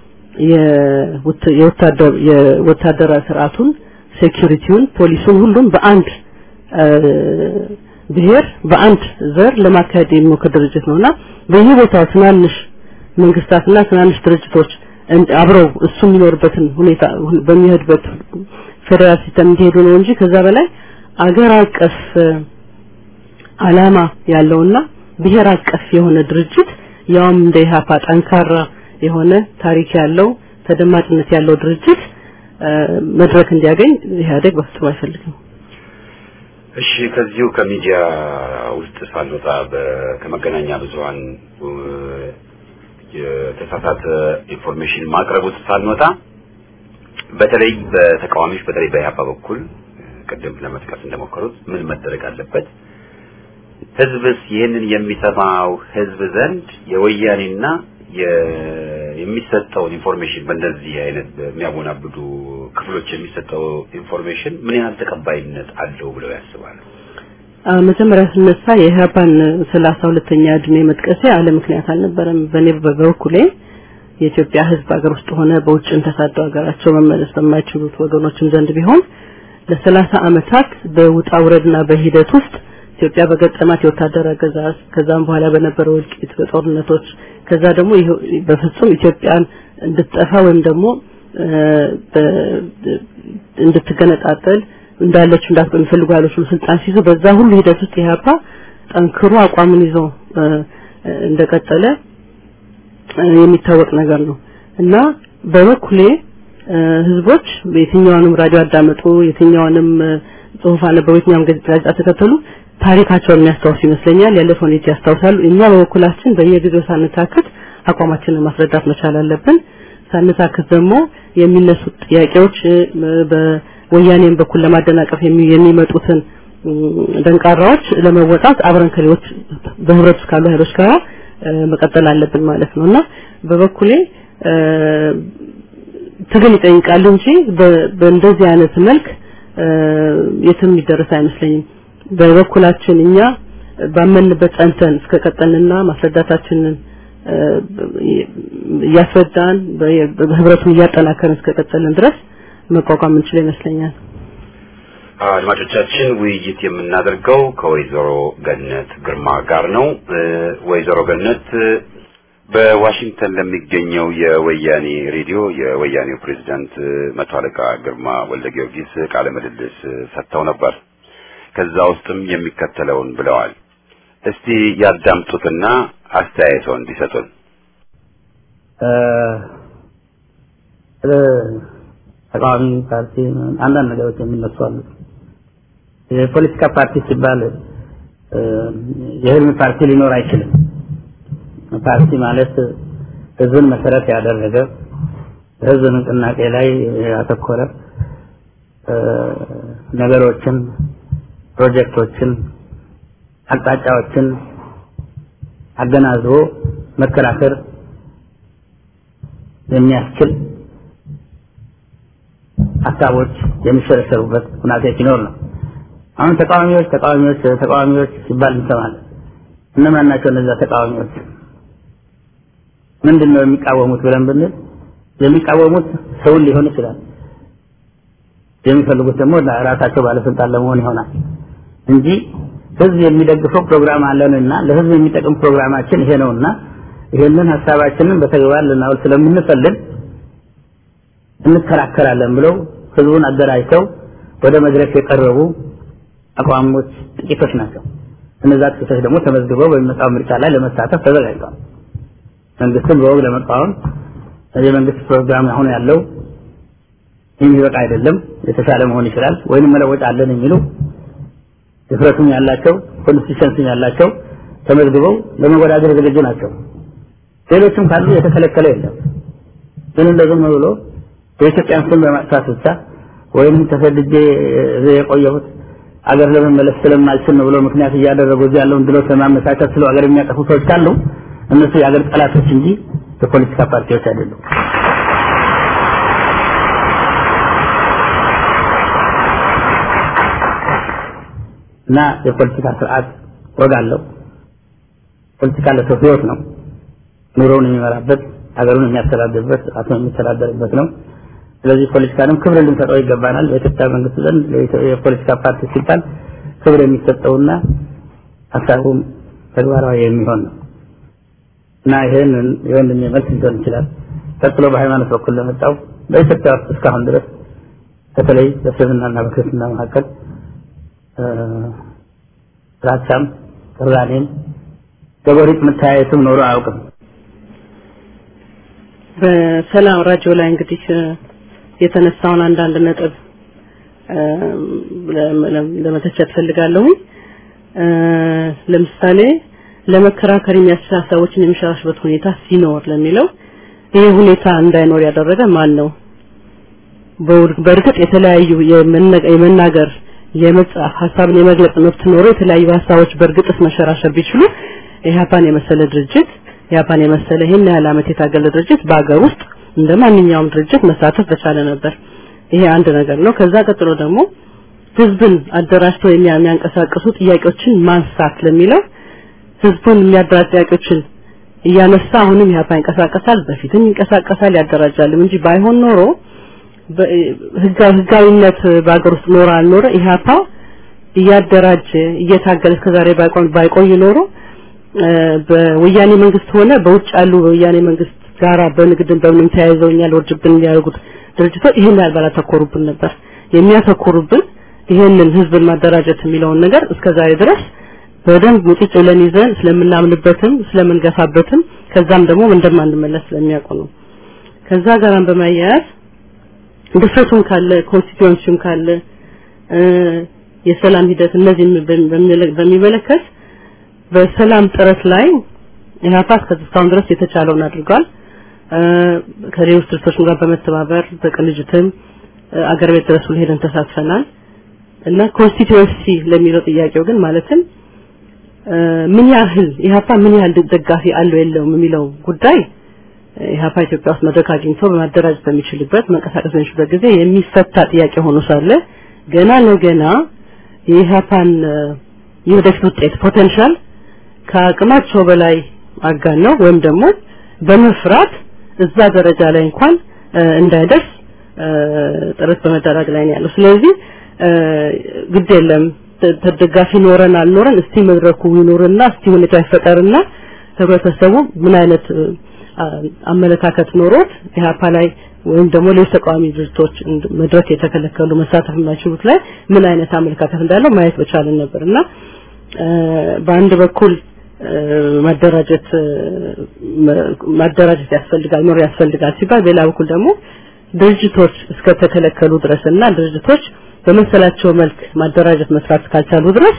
የወታደራዊ ስርዓቱን ሴኩሪቲውን ፖሊሱን ሁሉም በአንድ ብሔር በአንድ ዘር ለማካሄድ የሚሞክር ድርጅት ነውና በየቦታው ትናንሽ መንግስታትና ትናንሽ ድርጅቶች አብረው እሱ የሚኖርበትን ሁኔታ በሚሄድበት ፌደራል ሲስተም እንዲሄዱ ነው እንጂ ከዛ በላይ አገር አቀፍ አላማ ያለውና ብሔር አቀፍ የሆነ ድርጅት ያውም እንደ ኢህአፓ ጠንካራ የሆነ ታሪክ ያለው ተደማጭነት ያለው ድርጅት መድረክ እንዲያገኝ ኢህአዴግ በፍጹም አይፈልግም። እሺ ከዚሁ ከሚዲያ ውስጥ ሳንወጣ ከመገናኛ ብዙሃን የተሳሳተ ኢንፎርሜሽን ማቅረቡት ሳንወጣ በተለይ በተቃዋሚዎች በተለይ በኢህአፓ በኩል ቀደም ለመጥቀስ እንደሞከሩት ምን መደረግ አለበት? ህዝብስ ይሄንን የሚሰማው ህዝብ ዘንድ የወያኔና የሚሰጠው ኢንፎርሜሽን በእንደዚህ አይነት የሚያወናብዱ ክፍሎች የሚሰጠው ኢንፎርሜሽን ምን ያህል ተቀባይነት አለው ብለው ያስባሉ? መጀመሪያ ስነሳ የኢህአፓን 32ኛ እድሜ መጥቀሴ አለ ምክንያት አልነበረም። በኔ በበኩሌ የኢትዮጵያ ህዝብ ሀገር ውስጥ ሆነ በውጭም ተሳደው ሀገራቸው መመለስ በማይችሉት ወገኖችም ዘንድ ቢሆን ለ30 አመታት በውጣ ውረድና በሂደት ውስጥ ኢትዮጵያ በገጠማት የወታደር አገዛዝ ከዛም በኋላ በነበረው እልቂት በጦርነቶች ከዛ ደግሞ በፍጹም ኢትዮጵያን እንድትጠፋ ወይም ደግሞ እንድትገነጣጠል እንዳለች እንዳትቆም ፈልጓል ስልጣን ሲይዙ በዛ ሁሉ ሂደት ውስጥ ኢህአፓ ጠንክሮ አቋምን ይዞ እንደቀጠለ የሚታወቅ ነገር ነው እና በበኩሌ ህዝቦች በየትኛውንም ራዲዮ አዳመጡ የትኛውንም ጽሁፍ አነበቡ የትኛውንም ጋዜጣ ተከተሉ ታሪካቸውን የሚያስታውሱ ይመስለኛል። ያለፈውን ያስታውሳሉ። እኛ በበኩላችን በየጊዜው ሳንታከት አቋማችንን ማስረዳት መቻል አለብን። ሳንታከት ደግሞ የሚነሱ ጥያቄዎች በወያኔም በኩል ለማደናቀፍ የሚመጡትን ደንቃራዎች ለመወጣት አብረን ከሌሎች በህብረት ውስጥ ካሉ ኃይሎች ጋር መቀጠል አለብን ማለት ነውና በበኩሌ ትግል ይጠይቃል እንጂ በእንደዚህ አይነት መልክ የትም ይደረስ አይመስለኝም። በበኩላችን እኛ ባመንበት ጸንተን እስከቀጠልንና ማስረዳታችንን ያስረዳን በህብረቱ ያጠናከርን እስከቀጠልን ድረስ መቋቋም እንችል ይመስለኛል። አድማጮቻችን ውይይት የምናደርገው ከወይዘሮ ገነት ግርማ ጋር ነው። ወይዘሮ ገነት በዋሽንግተን ለሚገኘው የወያኔ ሬዲዮ የወያኔው ፕሬዝዳንት መቶ አለቃ ግርማ ወልደ ጊዮርጊስ ቃለ ምልልስ ሰጥተው ነበር። ከዛ ውስጥም የሚከተለውን ብለዋል። እስቲ ያዳምጡትና አስተያየቶን እንዲሰጡን። ተቃዋሚ ፓርቲ አንዳንድ ነገሮች የሚነሱ አሉ። የፖለቲካ ፓርቲ ሲባል የህዝብ ፓርቲ ሊኖር አይችልም። ፓርቲ ማለት ህዝብን መሰረት ያደረገ ህዝብ ንቅናቄ ላይ ያተኮረ ነገሮችን ፕሮጀክቶችን አቅጣጫዎችን አገናዝቦ መከራከር የሚያስችል ሀሳቦች የሚሸረሸሩበት ሁኔታ ሲኖር ነው። አሁን ተቃዋሚዎች ሲባል እንሰማለን። እነማን ናቸው እነዛ ተቃዋሚዎች? ምንድነው የሚቃወሙት ብለን ብንል የሚቃወሙት ሰው ሊሆን ይችላል። የሚፈልጉት ደግሞ ለራሳቸው ባለስልጣን ለመሆን ይሆናል እንጂ ህዝብ የሚደግፈው ፕሮግራም አለንና ለህዝብ የሚጠቅም ፕሮግራማችን ይሄ ነውና ይሄንን ሐሳባችንን በተግባር ልናውል ስለምንፈልግ እንከራከራለን ብለው ህዝቡን አደራጅተው ወደ መድረክ የቀረቡ አቋሞች ጥቂቶች ናቸው። እነዛ ጥቂቶች ደግሞ ተመዝግበው በሚመጣው ምርጫ ላይ ለመሳተፍ ተዘጋጅተዋል። መንግስትን በወግ ለመቃወም የመንግስት ፕሮግራም አሁን ያለው የሚበቃ አይደለም፣ የተሻለ መሆን ይችላል ወይንም መለወጥ አለን የሚሉ ድፍረቱም ያላቸው ኮንሲስተንሲም ያላቸው ተመዝግበው ለመወዳደር ዝግጁ ናቸው። ሌሎችም ካሉ የተከለከለ የለም። ግን እንደዚህ ብሎ የኢትዮጵያን ስም በማጥፋት ብቻ ወይም ተሰድጄ የቆየሁት አገር ለመመለስ ስለማልችል ነው ብሎ ምክንያት እያደረጉ ያለውን ድሎ ለማመሳከር ስለ አገር የሚያጠፉ ሰዎች ካሉ እነሱ የአገር ጠላቶች እንጂ የፖለቲካ ፓርቲዎች አይደሉም። እና የፖለቲካ ስርዓት ወጋለው ፖለቲካ ለሰው ህይወት ነው። ኑሮውን የሚመራበት ሀገሩን የሚያስተዳድርበት አጥቶ የሚተዳደርበት ነው። ስለዚህ ፖለቲካንም ክብር ልንሰጠው ይገባናል። በኢትዮጵያ መንግስት ዘንድ የፖለቲካ ፓርቲ ሲባል ክብር የሚሰጠውና ሀሳቡም ተግባራዊ የሚሆን ነው እና ይሄንን መልስ ሊሆን ይችላል። ቀጥሎ በሃይማኖት በኩል ለመጣው በኢትዮጵያ ውስጥ እስካሁን ድረስ በተለይ በእስልምናና በክርስትና መካከል ራቻም ቅራኔም በጎሪጥ መታየትም ኖሮ አያውቅም። በሰላም ራዲዮ ላይ እንግዲህ የተነሳውን አንዳንድ ነጥብ ለመተቸት ፈልጋለሁ። ለምሳሌ ለመከራከር የሚያስችል ሀሳቦችን የሚሸራሽበት ሁኔታ ሲኖር ለሚለው ይሄ ሁኔታ እንዳይኖር ያደረገ ማን ነው? በእርግጥ የተለያዩ የመናገር የመጻፍ ሀሳብን የመግለጽ መብት ኖሮ የተለያዩ ሀሳቦች በእርግጥስ መሸራሸር ቢችሉ ኢህአፓን የመሰለ ድርጅት ኢህአፓን የመሰለ ይሄን ያህል ዓመት የታገለ ድርጅት በአገር ውስጥ እንደማንኛውም ድርጅት መሳተፍ በቻለ ነበር። ይሄ አንድ ነገር ነው። ከዛ ቀጥሎ ደግሞ ህዝብን አደራጅቶ የሚያንቀሳቅሱ ጥያቄዎችን ማንሳት ለሚለው ህዝቡን የሚያደራጅ ጥያቄዎችን እያነሳ አሁንም ኢህአፓ ይንቀሳቀሳል፣ በፊትም ይንቀሳቀሳል፣ ያደራጃል እንጂ ባይሆን ኖሮ ህጋዊነት በአገር ውስጥ ኖር አልኖረ ኢህአፓ እያደራጀ እየታገለ እስከዛሬ ባይቆይ ኖሮ በወያኔ መንግስት ሆነ በውጭ ያሉ ወያኔ መንግስት ጋራ በንግድን በምንም ተያይዘውኛል ወርጅብን ያደርጉት ድርጅቶች ይሄን ያልባላተኮሩብን ነበር። የሚያተኮሩብን ይሄንን ህዝብን ማደራጀት የሚለውን ነገር እስከዛሬ ድረስ በደንብ ሙጥጭ ብለን ይዘን ስለምናምንበትም ስለምንገፋበትም ከዛም ደግሞ እንደማንመለስ ስለሚያውቁ ነው። ከዛ ጋራም በማያያዝ ድፍረቱም ካለ ኮንስቲቲዩሽን ካለ የሰላም ሂደት እነዚህ በሚመለከት በሰላም ጥረት ላይ ኢህአፓ እስካሁን ድረስ የተቻለውን አድርጓል። ከሌሎች ድርጅቶች ጋር በመተባበር በቅንጅትም አገር ቤት ድረስ ሄደን ተሳትፈናል እና ኮንስቲቲዩንሲ ለሚለው ጥያቄው ግን ማለትም ምን ያህል ኢህአፓ ምን ያህል ደጋፊ አለው የለውም የሚለው ጉዳይ ኢህአፓ ኢትዮጵያ ውስጥ መድረክ አግኝቶ በማደራጀት በሚችልበት መንቀሳቀስ በሚችልበት ጊዜ የሚፈታ ጥያቄ ሆኖ ሳለ ገና ለገና የኢህአፓን የወደፊት ውጤት ፖቴንሻል ከአቅማቸው በላይ አጋነው ወይም ደግሞ በመፍራት እዛ ደረጃ ላይ እንኳን እንዳይደርስ ጥረት በመደረግ ላይ ነው ያለው። ስለዚህ ግድ የለም ተደጋፊ ኖረን አልኖረን እስቲ መድረኩ ይኖርና እስቲ ሁኔታ ይፈጠርና ህብረተሰቡ ምን አይነት አመለካከት ኖሮት ኢህአፓ ላይ ወይም ደግሞ ሌሎች ተቃዋሚ ድርጅቶች መድረክ የተከለከሉ መሳተፍ የማይችሉት ላይ ምን አይነት አመለካከት እንዳለው ማየት በቻለን ነበርና በአንድ በኩል ማደራጀት ያስፈልጋል ሲባል በሌላ በኩል ደግሞ ድርጅቶች እስከተከለከሉ ድረስና ድርጅቶች በመሰላቸው መልክ ማደራጀት መስራት ካልቻሉ ድረስ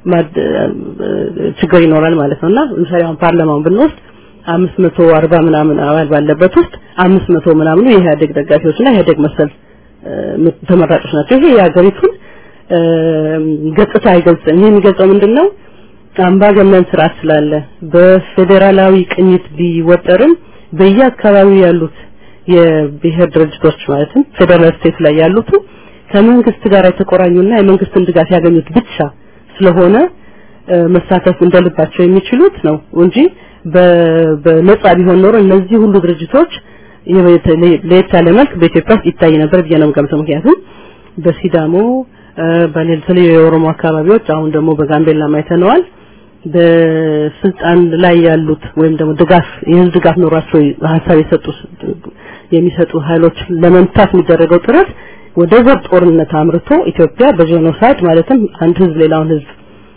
ችግር ይኖራል ማለት ነውና ለምሳሌ አሁን ፓርላማውን ብንወስድ 540 ምናምን አባል ባለበት ውስጥ 500 ምናምን የኢህአዴግ ደጋፊዎችና ኢህአዴግ መሰል ተመራጮች ናቸው። ይሄ የሀገሪቱን ገጽታ አይገልጽም። ይሄ የሚገልጸው ምንድነው? አምባገነን ስርዓት ስላለ በፌደራላዊ ቅኝት ቢወጠርም በየአካባቢው ያሉት የብሔር ድርጅቶች ማለትም ፌደራል ስቴት ላይ ያሉት ከመንግስት ጋር የተቆራኙና የመንግስትን ድጋፍ ያገኙት ብቻ ስለሆነ መሳተፍ እንደልባቸው የሚችሉት ነው እንጂ በነጻ ቢሆን ኖሮ እነዚህ ሁሉ ድርጅቶች ለየት ያለ መልክ በኢትዮጵያ ይታይ ነበር ብዬ ነው ገምተው። ምክንያቱም በሲዳሞ በሌሎች የኦሮሞ አካባቢዎች አሁን ደግሞ በጋምቤላ ማይተነዋል በስልጣን ላይ ያሉት ወይም ደግሞ የህዝብ ድጋፍ ኖሯቸው ሀሳብ የሚሰጡ ኃይሎች ለመምታት የሚደረገው ጥረት ወደ ዘር ጦርነት አምርቶ ኢትዮጵያ በጄኖሳይድ ማለትም አንድ ህዝብ ሌላውን ህዝብ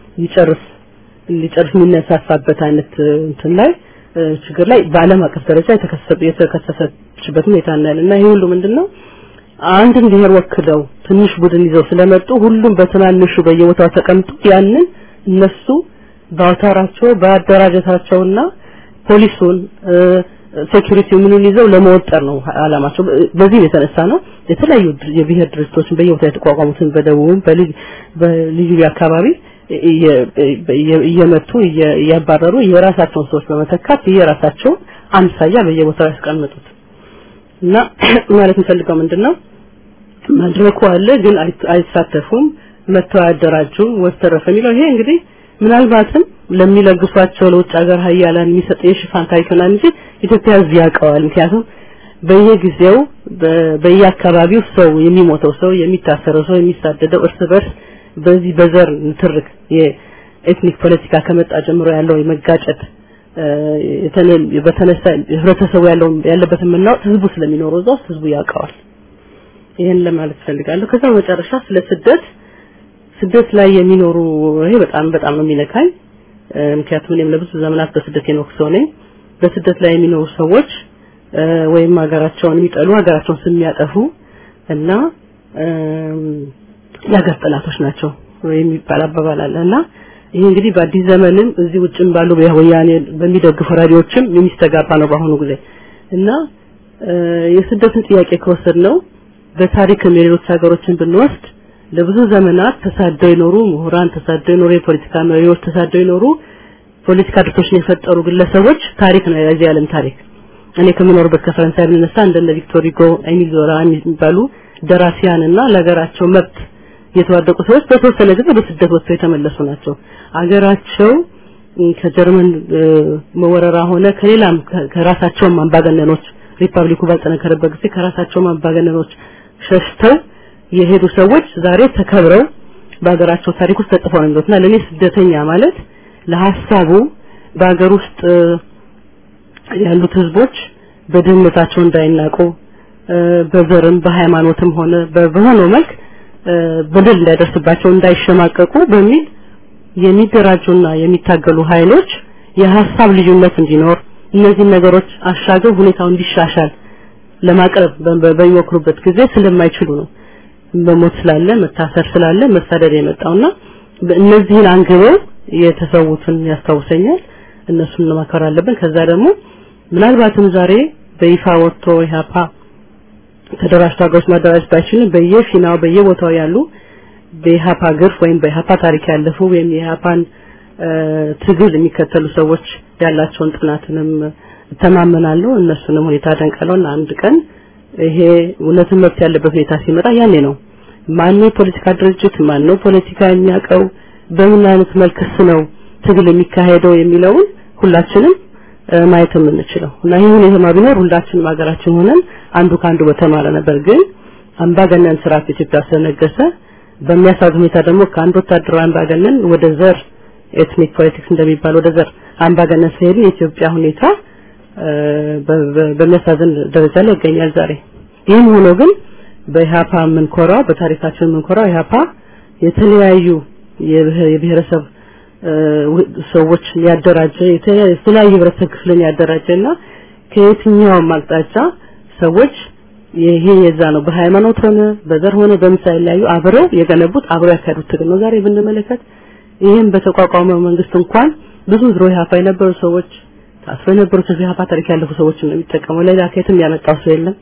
ሊጨርስ የሚነሳሳበት አይነት እንትን ላይ ችግር ላይ በዓለም አቀፍ ደረጃ የተከሰሰችበት ሁኔታ እናያለና ይሄ ሁሉ ምንድነው አንድን ብሔር ወክለው ትንሽ ቡድን ይዘው ስለመጡ ሁሉም በትናንሹ በየቦታው ተቀምጡ ያንን እነሱ ባውታራቸው በአደራጀታቸውና ፖሊሱን ሴኩሪቲው ምኑን ይዘው ለመወጠር ነው አላማቸው። በዚህ የተነሳ ነው የተለያዩ የብሔር ድርጅቶችን በየቦታው የተቋቋሙትን በደቡብ በልዩ አካባቢ እየመቱ እያባረሩ የራሳቸውን ሰዎች በመተካት የራሳቸው አምሳያ በየቦታው ያስቀምጡት እና ማለት እንፈልገው ምንድነው መድረኩ አለ ግን አይሳተፉም መተው ያደራጁም ወስተረፈ የሚለው ይሄ እንግዲህ ምናልባትም ለሚለግሷቸው ለውጭ ሀገር ሀያላን የሚሰጥ የሽፋን ታሪክና እንጂ ኢትዮጵያ እዚህ ያውቀዋል። ምክንያቱም በየጊዜው በየአካባቢው ሰው የሚሞተው ሰው የሚታሰረው ሰው የሚሳደደው እርስ በርስ በዚህ በዘር ንትርክ የኤትኒክ ፖለቲካ ከመጣ ጀምሮ ያለው የመጋጨት በተነሳ ህብረተሰቡ ያለበት ምናው ህዝቡ ስለሚኖረው እዛው ህዝቡ ያውቀዋል። ይሄን ለማለት ፈልጋለሁ። ከዛ መጨረሻ ስለ ስደት ላይ የሚኖሩ ይሄ በጣም ነው የሚነካኝ። ምክንያቱም እኔም ለብዙ ዘመናት በስደት የኖርኩ ሰው ነኝ። በስደት ላይ የሚኖሩ ሰዎች ወይም ሀገራቸውን የሚጠሉ ሀገራቸውን የሚያጠፉ እና የሀገር ጠላቶች ናቸው የሚባል አባባል አለና ይሄ እንግዲህ በአዲስ ዘመንም እዚህ ውጭም ባሉ በወያኔ በሚደግፉ ራዲዮችም የሚስተጋባ ነው በአሁኑ ጊዜ እና የስደትን ጥያቄ ከወሰድነው በታሪክም የሌሎች ሀገሮችን ብንወስድ ለብዙ ዘመናት ተሳደው ይኖሩ ምሁራን ተሳደው ይኖሩ የፖለቲካ መሪዎች ተሳደው ይኖሩ ፖለቲካ ድርጅቶችን የፈጠሩ ግለሰቦች ታሪክ ነው የዚህ ዓለም ታሪክ። እኔ ከመኖርበት ከፈረንሳይ ብንነሳ እንደነ ቪክቶር ሁጎ ኤሚል ዞላ የሚባሉ ደራሲያንና ለሀገራቸው መብት የተዋደቁ ሰዎች በተወሰነ ጊዜ በስደት ወጥተው የተመለሱ ናቸው። አገራቸው ከጀርመን መወረራ ሆነ ከሌላም ከራሳቸው አምባገነኖች ሪፐብሊኩ ባልጠነከረበት ጊዜ ከራሳቸው አምባገነኖች ሸሽተው የሄዱ ሰዎች ዛሬ ተከብረው በአገራቸው ታሪክ ውስጥ ተጽፈው ነው የሚሉትና ለኔ ስደተኛ ማለት ለሐሳቡ በአገር ውስጥ ያሉት ህዝቦች በድህነታቸው እንዳይናቁ በዘርም በሃይማኖትም ሆነ በሆነው መልክ በደል እንዳይደርስባቸው እንዳይሸማቀቁ በሚል የሚደራጁና የሚታገሉ ኃይሎች የሐሳብ ልዩነት እንዲኖር እነዚህ ነገሮች አሻገው ሁኔታው እንዲሻሻል ለማቅረብ በሚወክሩበት ጊዜ ስለማይችሉ ነው በሞት ስላለ መታሰር ስላለ መሳደድ የመጣውና እነዚህን አንግበው የተሰውቱን ያስታውሰኛል። እነሱን ለማከራ አለብን። ከዛ ደግሞ ምናልባትም ዛሬ በይፋ ወጥቶ ኢህአፓ ተደራጅቶ አገሮች ማደራጀት ባይችልም በየፊናው በየቦታው ያሉ በኢህአፓ ግርፍ ወይም በኢህአፓ ታሪክ ያለፉ ወይም የኢህአፓን ትግል የሚከተሉ ሰዎች ያላቸውን ጥናትንም ተማመናለሁ። እነሱንም ሁኔታ ደንቀለውና አንድ ቀን ይሄ እውነትን መብት ያለበት ሁኔታ ሲመጣ ያኔ ነው ማነው ፖለቲካ ድርጅት ማነው ፖለቲካ የሚያቀው በምን አይነት መልክስ ነው ትግል የሚካሄደው የሚለውን ሁላችንም ማየት የምንችለው እና ይሄ ሁኔታ ቢኖር ሁላችንም ሀገራችን ሆነን አንዱ ካንዱ በተማረ ነበር። ግን አምባገነን ስርዓት ኢትዮጵያ ስለነገሰ በሚያሳዝን ሁኔታ ደግሞ ከአንድ ወታደራዊ አምባገነን ወደ ዘር ኤትኒክ ፖለቲክስ እንደሚባል ወደ ዘር አምባገነን ሲሄድ የኢትዮጵያ ሁኔታ በሚያሳዝን ደረጃ ላይ ይገኛል ዛሬ። ይህም ሆኖ ግን በኢህአፓ ምንኮራው በታሪካችን ምንኮራው ኢህአፓ የተለያዩ የብሔረሰብ ሰዎች ያደራጀ የተለያዩ ህብረተሰብ ክፍልን ያደራጀና ከየትኛውም አቅጣጫ ሰዎች ይሄ የዛ ነው በሃይማኖት ሆነ በዘር ሆነ በምሳሌ ላይ አብረው የገነቡት አብረው ያካሄዱት ትግል ነው። ዛሬ ብንመለከት ይሄን በተቋቋመው መንግስት እንኳን ብዙ ድሮ ኢህአፓ የነበሩ ሰዎች ታስረው የነበሩ ኢህአፓ ታሪክ ያለፉ ሰዎች ነው የሚጠቀመው ሌላ ከየትም ያመጣው ሰው የለም።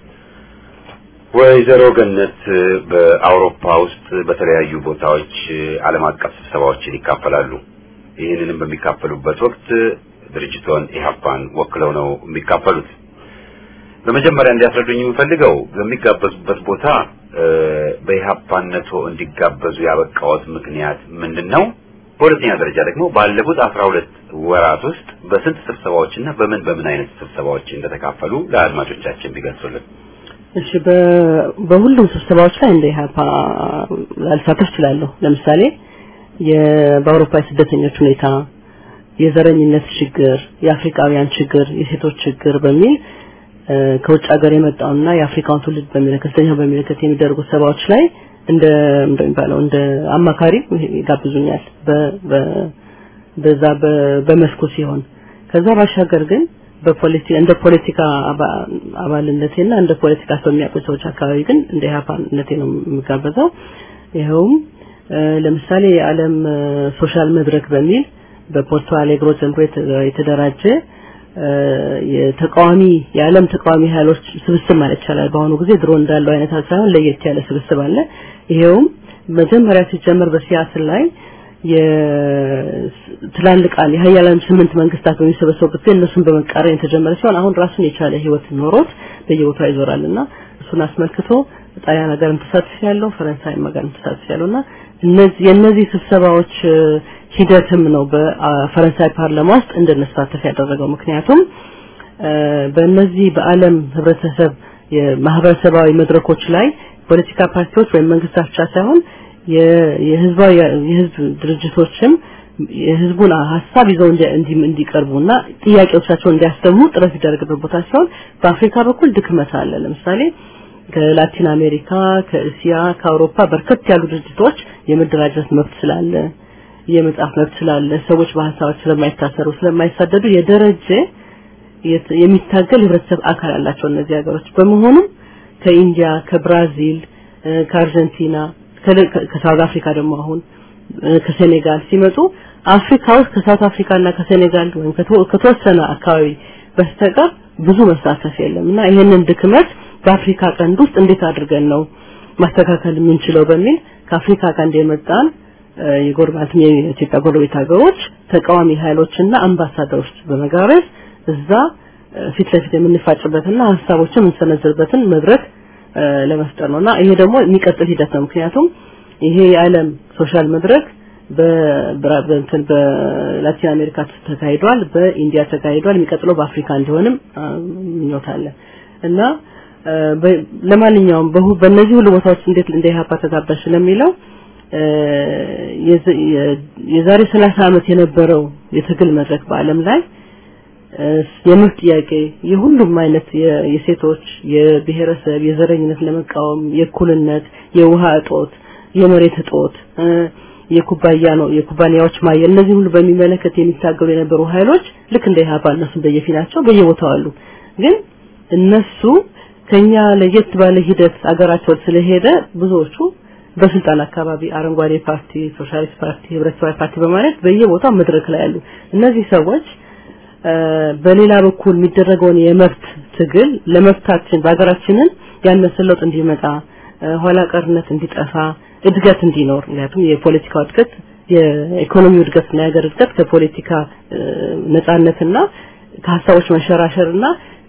ወይዘሮ ገነት በአውሮፓ ውስጥ በተለያዩ ቦታዎች ዓለም አቀፍ ስብሰባዎችን ይካፈላሉ። ይህንንም በሚካፈሉበት ወቅት ድርጅቶን ኢህአፓን ወክለው ነው የሚካፈሉት። በመጀመሪያ እንዲያስረዱኝ የምፈልገው በሚጋበዙበት ቦታ በኢህአፓነቱ እንዲጋበዙ ያበቃዎት ምክንያት ምንድነው? በሁለተኛ ደረጃ ደግሞ ባለፉት 12 ወራት ውስጥ በስንት ስብሰባዎችና በምን አይነት ስብሰባዎች እንደተካፈሉ ለአድማጮቻችን ቢገልጹልን። እሺ በሁሉም ስብሰባዎች ላይ እንደ ኢህአፓ ላልሳተፍ እችላለሁ። ለምሳሌ በአውሮፓ ስደተኞች ሁኔታ፣ የዘረኝነት ችግር፣ የአፍሪካውያን ችግር፣ የሴቶች ችግር በሚል ከውጭ ሀገር የመጣውና የአፍሪካውን ትውልድ በሚመለከት የሚደረጉ ስብሰባዎች ላይ እንደሚባለው እንደ አማካሪ ይጋብዙኛል በዛ በመስኩ ሲሆን ከዛ ባሻገር ግን እንደ ፖለቲካ አባልነቴና እንደ ፖለቲካ ሰው የሚያውቁ ሰዎች አካባቢ ግን እንደ ኢህአፓነቴ ነው የምጋበዘው። ይሄውም ለምሳሌ የዓለም ሶሻል መድረክ በሚል በፖርቶ አሌግሮ ዘንድሮ የተደራጀ የዓለም ተቃዋሚ ኃይሎች ስብስብ ማለት ይቻላል። በአሁኑ ጊዜ ድሮ እንዳለው አይነት ሳይሆን ለየት ያለ ስብስብ አለ። ይሄውም መጀመሪያ ሲጀመር በሲያትል ላይ የትላልቃን የሀያላን 8 መንግስታት በሚሰበሰቡበት ጊዜ እነሱን በመቃረን የተጀመረ ሲሆን አሁን ራሱን የቻለ ህይወት ኖሮት በየቦታው ይዞራልና እሱን አስመልክቶ ጣሊያን ሀገርም ተሳትፏል፣ ፈረንሳይም ሀገርም ተሳትፏልና የነዚህ ስብሰባዎች ሂደትም ነው በፈረንሳይ ፓርላማ ውስጥ እንደነሳተፍ ያደረገው። ምክንያቱም በእነዚህ በዓለም ህብረተሰብ የማህበረሰባዊ መድረኮች ላይ ፖለቲካ ፓርቲዎች ወይም መንግስታት ብቻ ሳይሆን የህዝብ ድርጅቶችም የህዝቡን ሐሳብ ይዘው እንዲቀርቡና ጥያቄዎቻቸውን እንዲያሰሙ ጥረት ይደረግበት ቦታ ሲሆን በአፍሪካ በኩል ድክመት አለ። ለምሳሌ ከላቲን አሜሪካ፣ ከእስያ፣ ከአውሮፓ በርከት ያሉ ድርጅቶች የመደራጀት መብት ስላለ የመጻፍ መብት ስላለ ሰዎች በሐሳባቸው ስለማይታሰሩ ስለማይሳደዱ የደረጀ የሚታገል ህብረተሰብ አካል አላቸው እነዚህ ሀገሮች። በመሆኑ ከኢንዲያ፣ ከብራዚል፣ ከአርጀንቲና፣ ከሳውዝ አፍሪካ ደግሞ አሁን ከሴኔጋል ሲመጡ አፍሪካ ውስጥ ከሳውዝ አፍሪካና ከሴኔጋል ወይም ከተወሰነ አካባቢ በስተቀር ብዙ መሳተፍ የለምና ይሄንን ድክመት በአፍሪካ ቀንድ ውስጥ እንዴት አድርገን ነው ማስተካከል የምንችለው በሚል ከአፍሪካ ቀንድ የመጣን የጎረቤት የኢትዮጵያ ጎረቤት ሀገሮች ተቃዋሚ ኃይሎችና አምባሳደሮች በመጋበዝ እዛ ፊት ለፊት የምንፋጭበትና ሐሳቦችን የምንሰነዝርበትን መድረክ ለመፍጠር ነውና ይሄ ደግሞ የሚቀጥል ሂደት ነው። ምክንያቱም ይሄ የዓለም ሶሻል መድረክ በላቲን አሜሪካ ተካሂዷል፣ በኢንዲያ ተካሂዷል፣ የሚቀጥለው በአፍሪካ እንዲሆንም ምኞታለ እና ለማንኛውም በእነዚህ ሁሉ ቦታዎች እንዴት እንደ ኢህአፓ ተጋባሽ ለሚለው የዛሬ 30 ዓመት የነበረው የትግል መድረክ በአለም ላይ የመብት ጥያቄ የሁሉም አይነት የሴቶች የብሔረሰብ የዘረኝነት ለመቃወም የእኩልነት የውሃ እጦት የመሬት እጦት የኩባንያዎች ማየል እነዚህ ሁሉ በሚመለከት የሚታገሉ የነበሩ ኃይሎች ልክ እንደ ኢህአፓ እነሱ በየፊናቸው በየቦታው አሉ። ግን እነሱ ከኛ ለየት ባለ ሂደት አገራቸው ስለሄደ ብዙዎቹ በስልጣን አካባቢ አረንጓዴ ፓርቲ፣ ሶሻሊስት ፓርቲ፣ ህብረተሰባዊ ፓርቲ በማለት በየቦታው መድረክ ላይ ያሉ እነዚህ ሰዎች በሌላ በኩል የሚደረገውን የመብት ትግል ለመብታችን በአገራችንን ያነሰ ለውጥ እንዲመጣ ኋላ ቀርነት እንዲጠፋ እድገት እንዲኖር ምክንያቱም የፖለቲካው እድገት የኢኮኖሚው እድገትና የሀገር እድገት ከፖለቲካ ነጻነትና ከሀሳቦች መሸራሸርና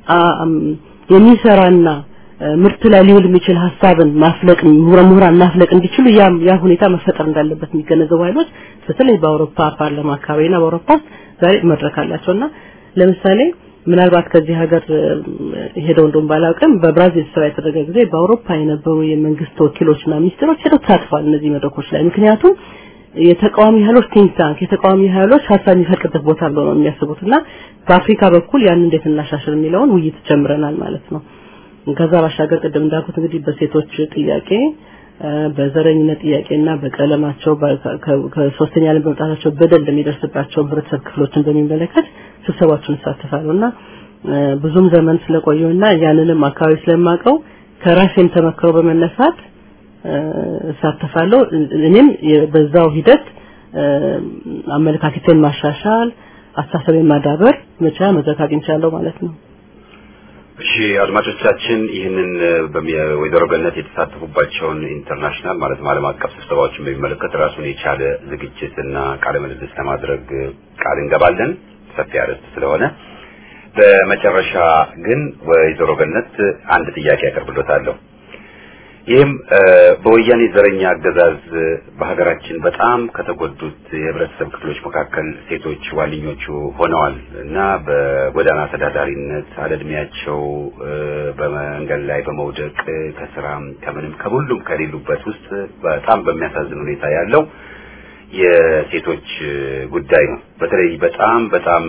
የሚሰራና ምርት ላይ ሊውል የሚችል ሐሳብን ማፍለቅ ምሁራን ማፍለቅ እንዲችሉ ያ ሁኔታ መፈጠር እንዳለበት የሚገነዘቡ ኃይሎች በተለይ በአውሮፓ ፓርላማ አካባቢና በአውሮፓ ዛሬ መድረክ አላቸውና ለምሳሌ ምናልባት ከዚህ ሀገር ሄደው እንደም ባላውቅም በብራዚል ስራ የተደረገ ጊዜ በአውሮፓ የነበሩ የመንግስት ወኪሎችና ሚኒስትሮች ሄደው ተሳትፈዋል እነዚህ መድረኮች ላይ። ምክንያቱም የተቃዋሚ ኃይሎች ቲንክ ታንክ የተቃዋሚ ኃይሎች ሐሳብ የሚፈልቅበት ቦታ ብለው ነው የሚያስቡትና በአፍሪካ በኩል ያን እንዴት እናሻሽል የሚለውን ውይይት ጀምረናል ማለት ነው። ከዛ ባሻገር ቀደም እንዳልኩት እንግዲህ በሴቶች ጥያቄ በዘረኝነት ጥያቄና በቀለማቸው ከሶስተኛ ዓለም በመጣታቸው በደል ለሚደርስባቸው ህብረተሰብ ክፍሎችን በሚመለከት ስብሰባዎችን ተሳትፋለሁና ብዙም ዘመን ስለቆየውና ያንንም አካባቢ ስለማቀው ከራሴም ተመክሮ በመነሳት ተሳትፋለሁ። እኔም በዛው ሂደት አመለካከቴን ማሻሻል አስተሳሰቤን ማዳበር መድረክ አግኝቻለሁ ማለት ነው። እሺ አድማጮቻችን ይህንን በወይዘሮ ገነት የተሳተፉባቸውን ኢንተርናሽናል ማለት ዓለም አቀፍ ስብሰባዎችን በሚመለከት ራሱን የቻለ ዝግጅትና ቃለ ምልልስ ለማድረግ ቃል እንገባለን ሰፊ አርዕስት ስለሆነ። በመጨረሻ ግን ወይዘሮ ገነት አንድ ጥያቄ ያቀርብሎታለሁ። ይህም በወያኔ ዘረኛ አገዛዝ በሀገራችን በጣም ከተጎዱት የህብረተሰብ ክፍሎች መካከል ሴቶች ዋነኞቹ ሆነዋል እና በጎዳና ተዳዳሪነት አለእድሜያቸው በመንገድ ላይ በመውደቅ ከስራም ከምንም ከሁሉም ከሌሉበት ውስጥ በጣም በሚያሳዝን ሁኔታ ያለው የሴቶች ጉዳይ ነው። በተለይ በጣም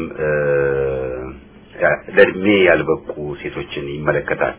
ለእድሜ ያልበቁ ሴቶችን ይመለከታል።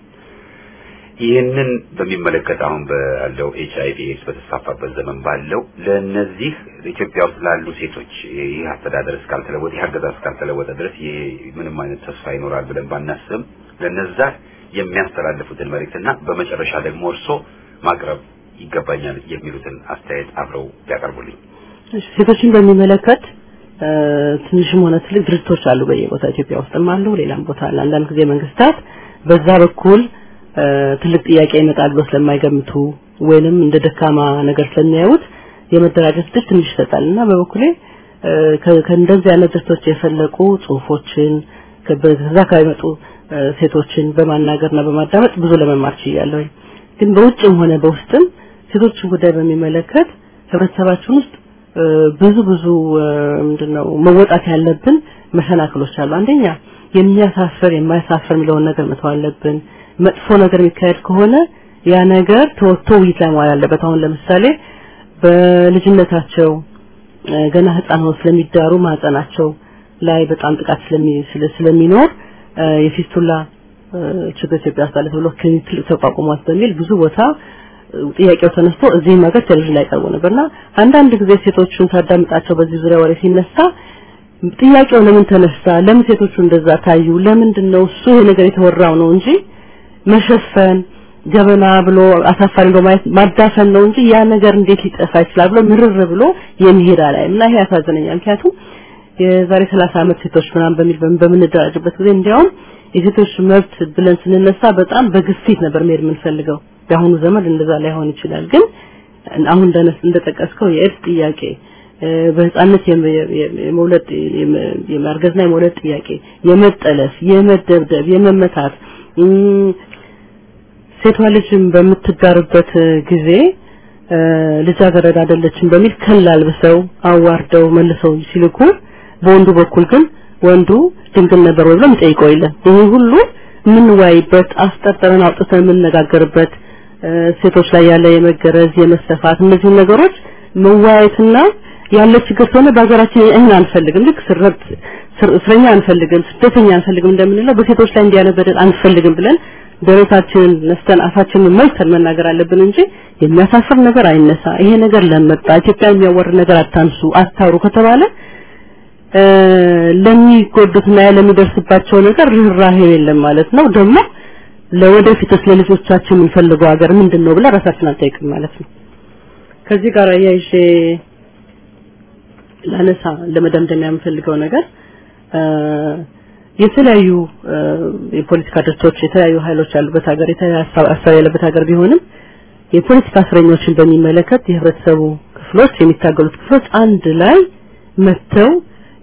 ይህንን በሚመለከት አሁን ባለው HIV ኤድስ በተስፋፋበት ዘመን ባለው ለነዚህ ኢትዮጵያ ውስጥ ላሉ ሴቶች ይህ አስተዳደር እስካልተለወጠ ይህ አገዛዝ እስካልተለወጠ ድረስ ይሄ ምንም አይነት ተስፋ ይኖራል ብለን ባናስብም ለነዛ የሚያስተላልፉትን መልእክትና በመጨረሻ ደግሞ እርሶ ማቅረብ ይገባኛል የሚሉትን አስተያየት አብረው ያቀርቡልኝ። ሴቶችን በሚመለከት ትንሽም ሆነ ትልቅ ድርጅቶች አሉ በየቦታ ኢትዮጵያ ውስጥም አሉ ሌላም ቦታ አለ። አንዳንድ ጊዜ መንግስታት በዛ በኩል ትልቅ ጥያቄ ይመጣል ብለው ስለማይገምቱ ወይንም እንደ ደካማ ነገር ስለሚያዩት የመደራጀት ድል ትንሽ ይሰጣልና በበኩሌ ከእንደዚህ አይነት ድርጅቶች የፈለቁ ጽሁፎችን ከዛ ካይመጡ ሴቶችን በማናገርና በማዳመጥ ብዙ ለመማር ችያለሁ። ግን በውጭም ሆነ በውስጥም ሴቶችን ጉዳይ በሚመለከት ህብረተሰባችን ውስጥ ብዙ ምንድነው መወጣት ያለብን መሰናክሎች አሉ። አንደኛ የሚያሳፍር የማያሳፍር የሚለውን ነገር መተው አለብን። መጥፎ ነገር የሚካሄድ ከሆነ ያ ነገር ተወጥቶ ውይይት ላይ መዋል አለበት። አሁን ለምሳሌ በልጅነታቸው ገና ህፃን ሆነው ስለሚዳሩ ማህፀናቸው ላይ በጣም ጥቃት ስለሚኖር የፊስቱላ ችግር ኢትዮጵያ ውስጥ አለ ተብሎ ክሊኒክ ተቋቁሟል በሚል ብዙ ቦታ ጥያቄው ተነስቶ እዚህ ማገር ቴሌቪዥን ላይ ቀርቦ ነበርና አንዳንድ ጊዜ ሴቶቹን ታዳምጣቸው በዚህ ዙሪያ ወሬ ሲነሳ ጥያቄው ለምን ተነሳ ለምን ሴቶቹ እንደዛ ታዩ ለምንድነው እሱ ይሄ ነገር የተወራው ነው እንጂ መሸፈን ጀበና ብሎ አሳፋሪ በማየት ማዳፈን ነው እንጂ ያ ነገር እንዴት ሊጠፋ ይችላል ብሎ ምርር ብሎ የሚሄድ አላይ እና ይሄ ያሳዝነኛል። ምክንያቱም የዛሬ 30 ዓመት ሴቶች ምናምን በምንደራጅበት ጊዜ እንዲያውም የሴቶች መብት ብለን ስንነሳ በጣም በግፊት ነበር መሄድ የምንፈልገው። በአሁኑ ዘመን እንደዛ ላይሆን ይችላል። ግን አሁን እንደተጠቀስከው የኤድስ ጥያቄ በህፃነት የመውለድ የማርገዝና የመውለድ ጥያቄ የመጠለፍ የመደብደብ የመመታት ሴቷ ልጅም በምትዳርበት ጊዜ ልጃገረድ አይደለችም በሚል ከላል በሰው አዋርደው መልሰው ሲልኩ በወንዱ በኩል ግን ወንዱ ድንግል ነበር ብሎ የሚጠይቀው የለም። ይሄ ሁሉ ምን ዋይበት አስጠርጠረን አውጥተን የምንነጋገርበት ሴቶች ላይ ያለ የመገረዝ የመሰፋት እነዚህ ነገሮች መዋየትና ያለ ችግር ሆነ በአገራችን እኛ አንፈልግም ልክ እስረኛ አንፈልግም ስደተኛ አንፈልግም እንደምንለው በሴቶች ላይ እንዲያነበደል አንፈልግም ብለን ደረታችንን ነስተን አፋችንን መልሰን መናገር አለብን እንጂ የሚያሳፍር ነገር አይነሳ። ይሄ ነገር ለመጣ ኢትዮጵያ የሚያወር ነገር አታንሱ አታውሩ ከተባለ ለሚጎዱትና ለሚደርስባቸው ነገር ርህራሄ የለም ማለት ነው። ደግሞ ለወደፊት ለልጆቻችን የምንፈልገው ሀገር ምንድነው ብለ ራሳችን አንጠይቅም ማለት ነው። ከዚህ ጋር ያይሼ ለነሳ ለመደምደሚያ የምፈልገው ነገር የተለያዩ የፖለቲካ ድርጅቶች የተለያዩ ኃይሎች ያሉበት ሀገር የተያያሰ ያለበት ሀገር ቢሆንም የፖለቲካ እስረኞችን በሚመለከት የህብረተሰቡ ክፍሎች የሚታገሉት ክፍሎች አንድ ላይ መተው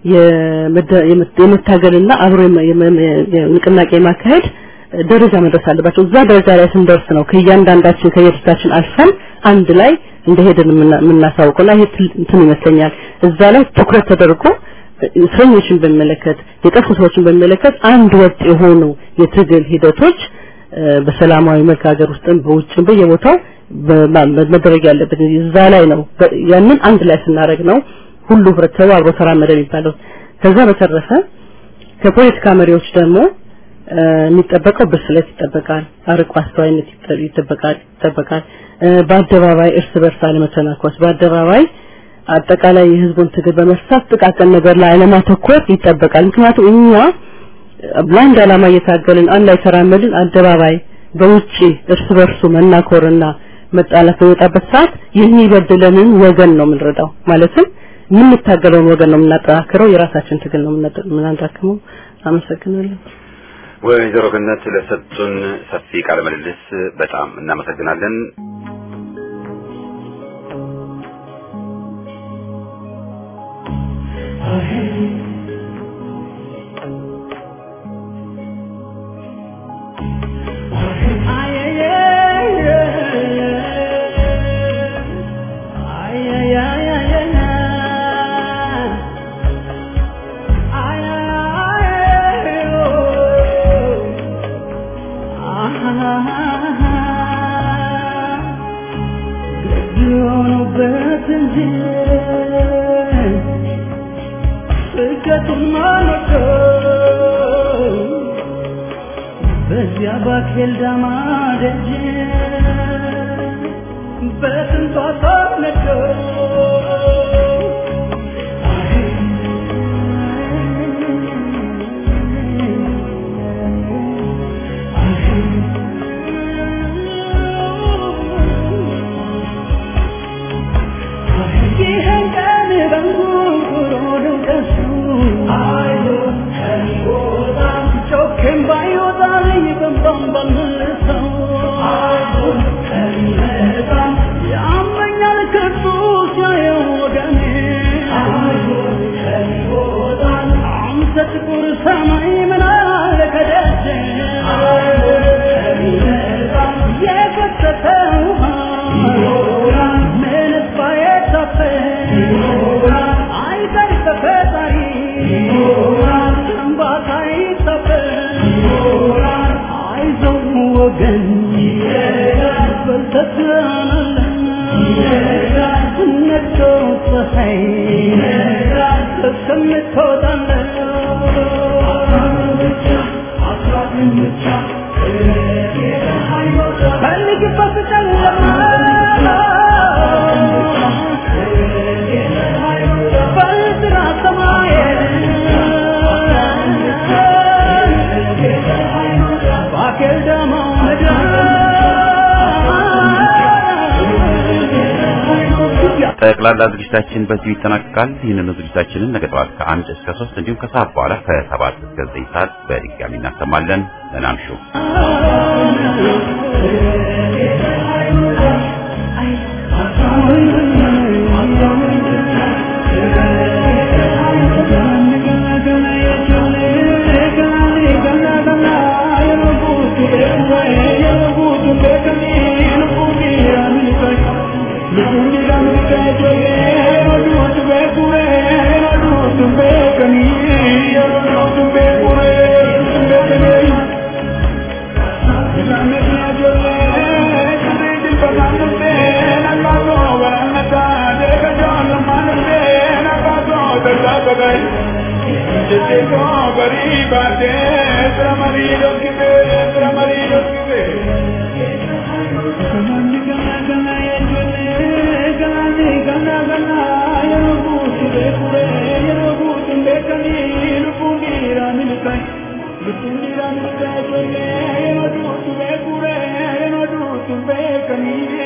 የመታገልና አብሮ የንቅናቄ ማካሄድ ደረጃ መድረስ አለባቸው። እዛ ደረጃ ላይ ስንደርስ ነው ከእያንዳንዳችን ከየድርጅታችን አልፈን አንድ ላይ እንደሄድን የምናሳውቀውና ይሄ እንትን ይመስለኛል። እዛ ላይ ትኩረት ተደርጎ እስረኞችን በሚመለከት የጠፉ ሰዎችን በሚመለከት አንድ ወጥ የሆኑ የትግል ሂደቶች በሰላማዊ መልክ ሀገር ውስጥም በውጭም በየቦታው መደረግ ያለበት እዛ ላይ ነው። ያንን አንድ ላይ ስናደርግ ነው ሁሉ ህብረተሰቡ አብሮ ተራመደ የሚባለው። ከዛ በተረፈ ከፖለቲካ መሪዎች ደግሞ የሚጠበቀው ብስለት ይጠበቃል፣ አርቆ አስተዋይነት ይጠበቃል። በአደባባይ እርስ በርስ አለመተናኮስ፣ በአደባባይ አጠቃላይ የህዝቡን ትግል በመሳት ጥቃቅን ነገር ላይ አለማተኮር ይጠበቃል። ምክንያቱም እኛ ብላንድ አላማ እየታገልን አንድ ላይ ተራመድን አደባባይ በውጪ እርስ በርሱ መናኮርና መጣላት በወጣበት ሰዓት የሚበደለንን ወገን ነው የምንረዳው። ማለትም የምንታገለውን ወገን ነው የምናጠናክረው፣ የራሳችን ትግል ነው የምናዳክመው። አመሰግናለሁ። ወይዘሮ ገነት ለሰጡን ሰፊ ቃለ ምልልስ በጣም እናመሰግናለን። በትንጂ ስደቱን ማለቶ በዚያ ባኬል ዳማ ደጅ በስንቷ ታነዶ ጠቅላላ ዝግጅታችን በዚህ ይጠናቀቃል። ይህንን ዝግጅታችንን ነገ ጠዋት ከ1 እስከ 3 እንዲሁም ከሰዓት በኋላ ከ7 እስከ 9 ሰዓት በድጋሚ እናሰማለን። ሰላም ሹ Can you